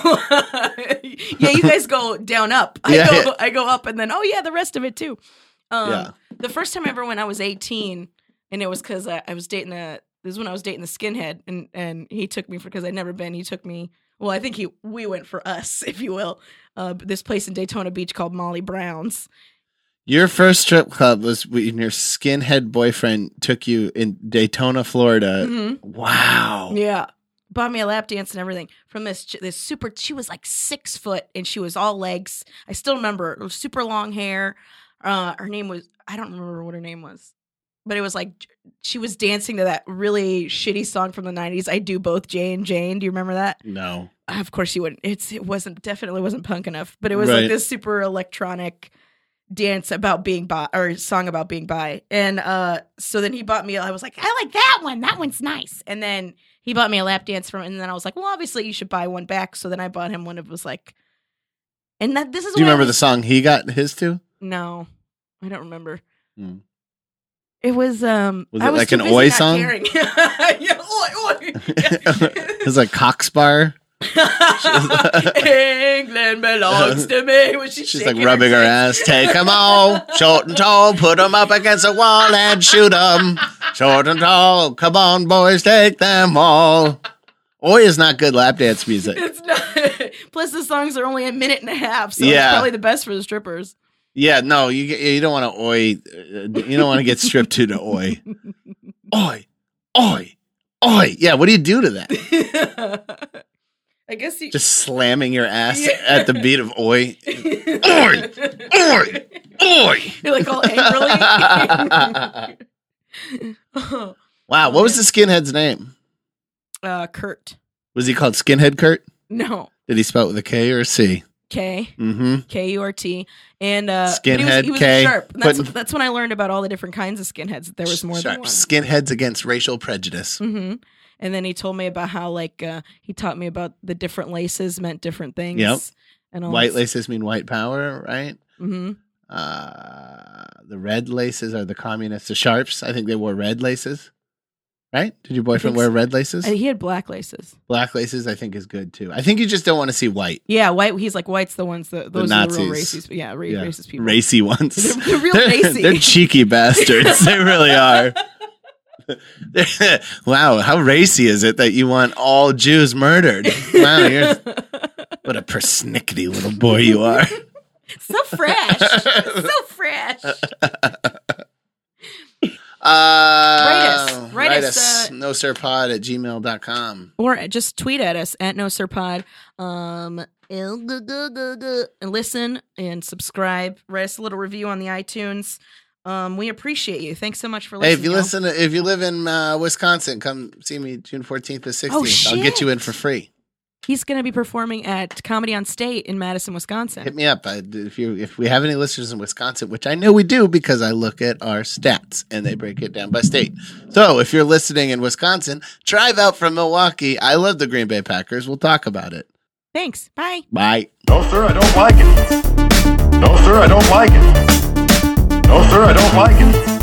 Yeah, you guys go down up. I go up, and then, oh, yeah, the rest of it, too. Yeah. The first time ever when I was 18, and it was because I was dating this is when I was dating the skinhead, and he took me because I'd never been. He took me. Well, I think we went for us, if you will. This place in Daytona Beach called Molly Brown's. Your first strip club was when your skinhead boyfriend took you in Daytona, Florida. Mm-hmm. Wow. Yeah. Bought me a lap dance and everything from this super. She was like 6 foot, and she was all legs. I still remember her, super long hair. Her name was, I don't remember what her name was, but it was like she was dancing to that really shitty song from the 90s. I Do Both Jane. Do you remember that? No. Of course you wouldn't. It definitely wasn't punk enough, but it was Right. like this super electronic dance about being bi, or song about being bi. And so then he bought me, I was like, I like that one. That one's nice. And then he bought me a lap dance from it. And then I was like, well, obviously you should buy one back. So then I bought him one. It was like, and this is Do you what remember the song he got his to? No, I don't remember. Hmm. It was I it was like too an busy Oi not song? caring. Yeah, oi. It was like Cockspur. England belongs to me. When she's She's like shaking rubbing her tits. ass. Take them all, short and tall, put them up against a wall and shoot them. Short and tall, come on, boys, take them all. Oi is not good lap dance music. It's not. Plus, the songs are only a minute and a half, so Yeah. it's probably the best for the strippers. Yeah, no, you don't want to oi. You don't want to get stripped to oi. Oi, oi, oi. Yeah, what do you do to that? I guess you Just slamming your ass Yeah. at the beat of oi. Oi, oi, oi. You're like all angrily. Wow, what was the skinhead's name? Kurt. Was he called Skinhead Kurt? No. Did he spell it with a K or a C? K. Mm-hmm. K-U-R-T. And but Skinhead, he was K. sharp. And Putting- that's when I learned about all the different kinds of skinheads. There was more than Sharp. one. Skinheads against racial prejudice. Mm-hmm. And then he told me about how, he taught me about the different laces meant different things. Yep. And all White this. laces mean white power, right? Mm-hmm. The red laces are the communists. The sharps, I think they wore red laces. Right? Did your boyfriend think wear so. red laces? He had black laces. Black laces, I think, is good too. I think you just don't want to see white. Yeah, white. He's like, white's the ones that those are the real Nazis. racist. Yeah, racist people. Racy ones. They're real racy. They're cheeky bastards. They really are. Wow, how racy is it that you want all Jews murdered? Wow, what a persnickety little boy you are. So fresh. So fresh. Write us, nosirpod@gmail.com. Or just tweet at us at NoSirPod. And listen and subscribe. Write us a little review on the iTunes. We appreciate you. Thanks so much for Hey, listening. if you live in Wisconsin, come see me June 14th to 16th. Oh, shit. I'll get you in for free. He's going to be performing at Comedy on State in Madison, Wisconsin. Hit me up if we have any listeners in Wisconsin, which I know we do because I look at our stats and they break it down by state. So if you're listening in Wisconsin, drive out from Milwaukee. I love the Green Bay Packers. We'll talk about it. Thanks. Bye. Bye. No, sir, I don't like it. No, sir, I don't like it. No, sir, I don't like it.